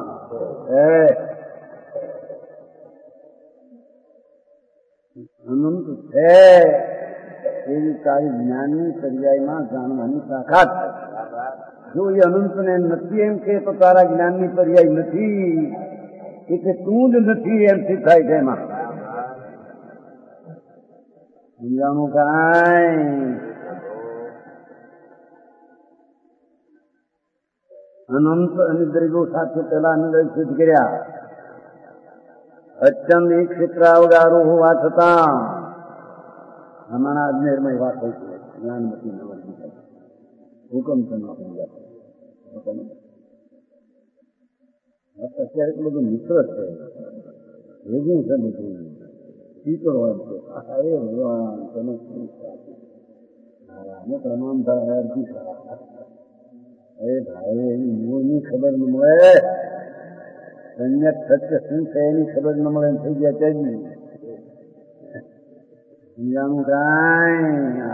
અનંત છે એવી તારી જ્ઞાનની પર્યાયમાં જાણવાની તાકાત જો એ અનંતને નથી એમ કે તો તારા જ્ઞાનની પર્યાય નથી એટલે તું જ નથી એમ સિદ્ધ થાય છે એમાં સમજાણું કાંઈ અનંત અને દ્રવ્યો સાથે પેલા અનંત સિદ્ધ કર્યા અચંદ એક ક્ષેત્ર અવગારું હોવા છતાં હમણાં અજમેરમાં વાત થઈ છે જ્ઞાનમતી હુકમ તો ન સમજાતો અત્યારે એટલું બધું મિત્ર છે ભેગું છે બધું સ્પીકર હોય છે અરે ભગવાન તમે શું અમે પ્રમાણ થાય અરજી અરે ભાઈ એની મૂળની ખબર ન મળે સંયત સત્ય શું છે એની ખબર ન મળે થઈ ગયા ત્યાગી સમજાનું કાંઈ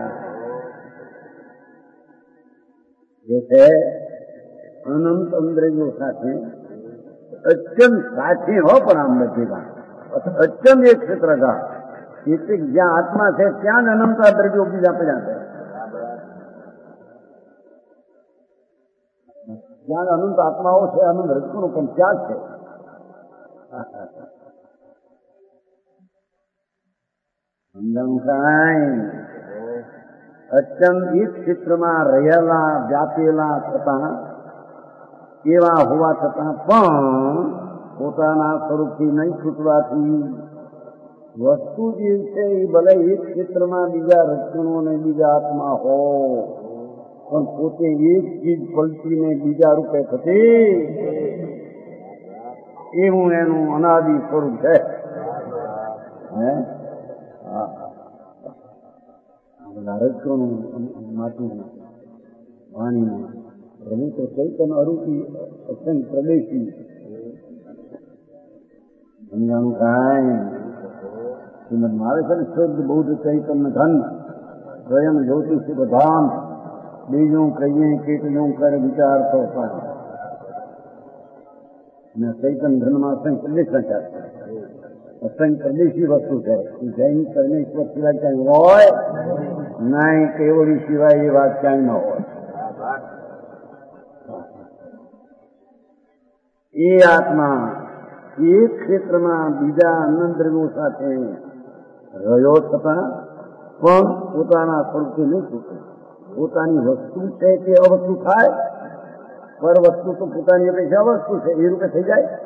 જે છે અનંત અંદ્રજો સાથે અત્યંત સાચી હો પણ આમ નથી અત્યંત એક ક્ષેત્ર કા કેટલીક જ્યાં આત્મા છે ત્યાં જ અનંત દ્રવ્યો બીજા પડ્યા છે જ્યાં અનંત આત્માઓ છે અનંત રજકુનો પણ ત્યાં જ છે સમજાવું કાંઈ અત્યંત એક ક્ષેત્રમાં રહેલા વ્યાપેલા થતા એવા હોવા છતાં પણ પોતાના સ્વરૂપથી નહીં છૂટવાથી વસ્તુ જે છે એ ભલે એક ક્ષેત્રમાં બીજા રચનો અને બીજા આત્મા હો પણ પોતે એક ચીજ પલટીને બીજા રૂપે થતી એવું એનું અનાદિ સ્વરૂપ છે હે બધા રચોનું માટીનું વાણીનું પ્રભુ તો ચૈતન અરૂપી અત્યંત પ્રદેશી સમજાણું કાંઈ શ્રીમદ મારે છે ને શુદ્ધ બૌદ્ધ ચૈતન્ય ધન સ્વયં જ્યોતિષ ધામ બીજું કહીએ કેટલું કરે વિચાર તો અને ચૈતન ધનમાં અસંખ્ય પ્રદેશ સંચાર અસંખ્ય પ્રદેશી વસ્તુ છે જૈન પરમેશ્વર સિવાય ક્યાંય હોય નહીં કેવડી સિવાય એ વાત ક્યાંય ન હોય એ આત્મા એક ક્ષેત્રમાં બીજા અનંત દ્રવ્યો સાથે રહ્યો છતાં પણ પોતાના સ્વરૂપથી નહીં છૂટે પોતાની વસ્તુ છે તે અવસ્તુ થાય પર વસ્તુ તો પોતાની અપેક્ષા વસ્તુ છે એ રૂપે થઈ જાય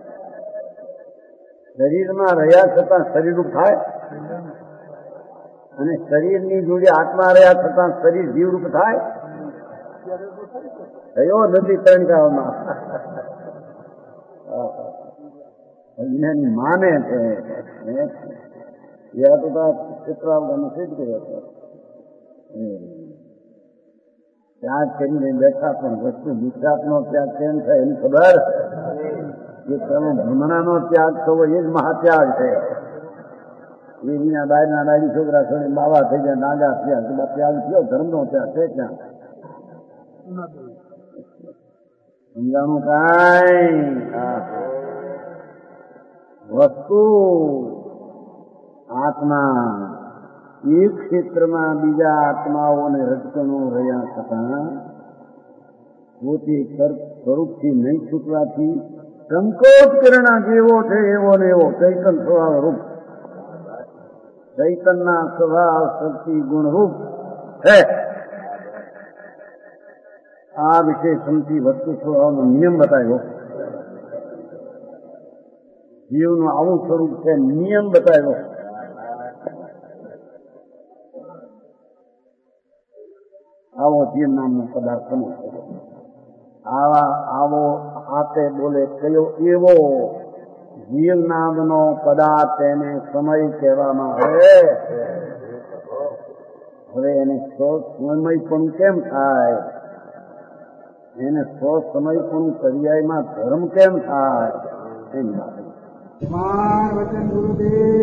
શરીરમાં રહ્યા છતાં શરીરરૂપ થાય અને શરીરની જોડે આત્મા રહ્યા છતાં શરીર જીવરૂપ થાય થયો નથી ત્રણ કાળમાં અજ્ઞાની માને છે યા તો ચિત્રાવદાનો સિદ્ધ કર્યો છે ત્યાગ કરીને બેઠા પણ વસ્તુ ગુજરાતનો ત્યાગ કેમ થાય એની ખબર એ તમે ભ્રમણાનો ત્યાગ થવો એ જ મહાત્યાગ છે એ વિના બહારના દાડી છોકરા છોડી બાવા થઈ ગયા નાગા થયા ત્યાગ થયો ધર્મનો ત્યાગ છે ક્યાં સમજાણું કાંઈ વસ્તુ આત્મા એક ક્ષેત્રમાં બીજા આત્માઓને રચકણો રહ્યા છતાં પોતે સ્વરૂપથી નહીં છૂટવાથી સંકોચ કરના જેવો છે એવો ને એવો ચૈતન સ્વભાવ રૂપ ચૈતનના સ્વભાવ શક્તિ ગુણરૂપ છે આ વિશેષણથી વસ્તુ સ્વભાવનો નિયમ બતાવ્યો જીવનું આવું સ્વરૂપ છે નિયમ બતાવ્યો આવો જીવ નામનો પદાર્થ બને આવા આવો હાથે બોલે કયો એવો જીવ નામનો પદાર્થ એને સમય કહેવામાં આવે હવે એને સ્વ સમય પણ કેમ થાય એને સ્વ સમય પણ પર્યાયમાં ધર્મ કેમ થાય એની વાત વચન ગુરુદેવ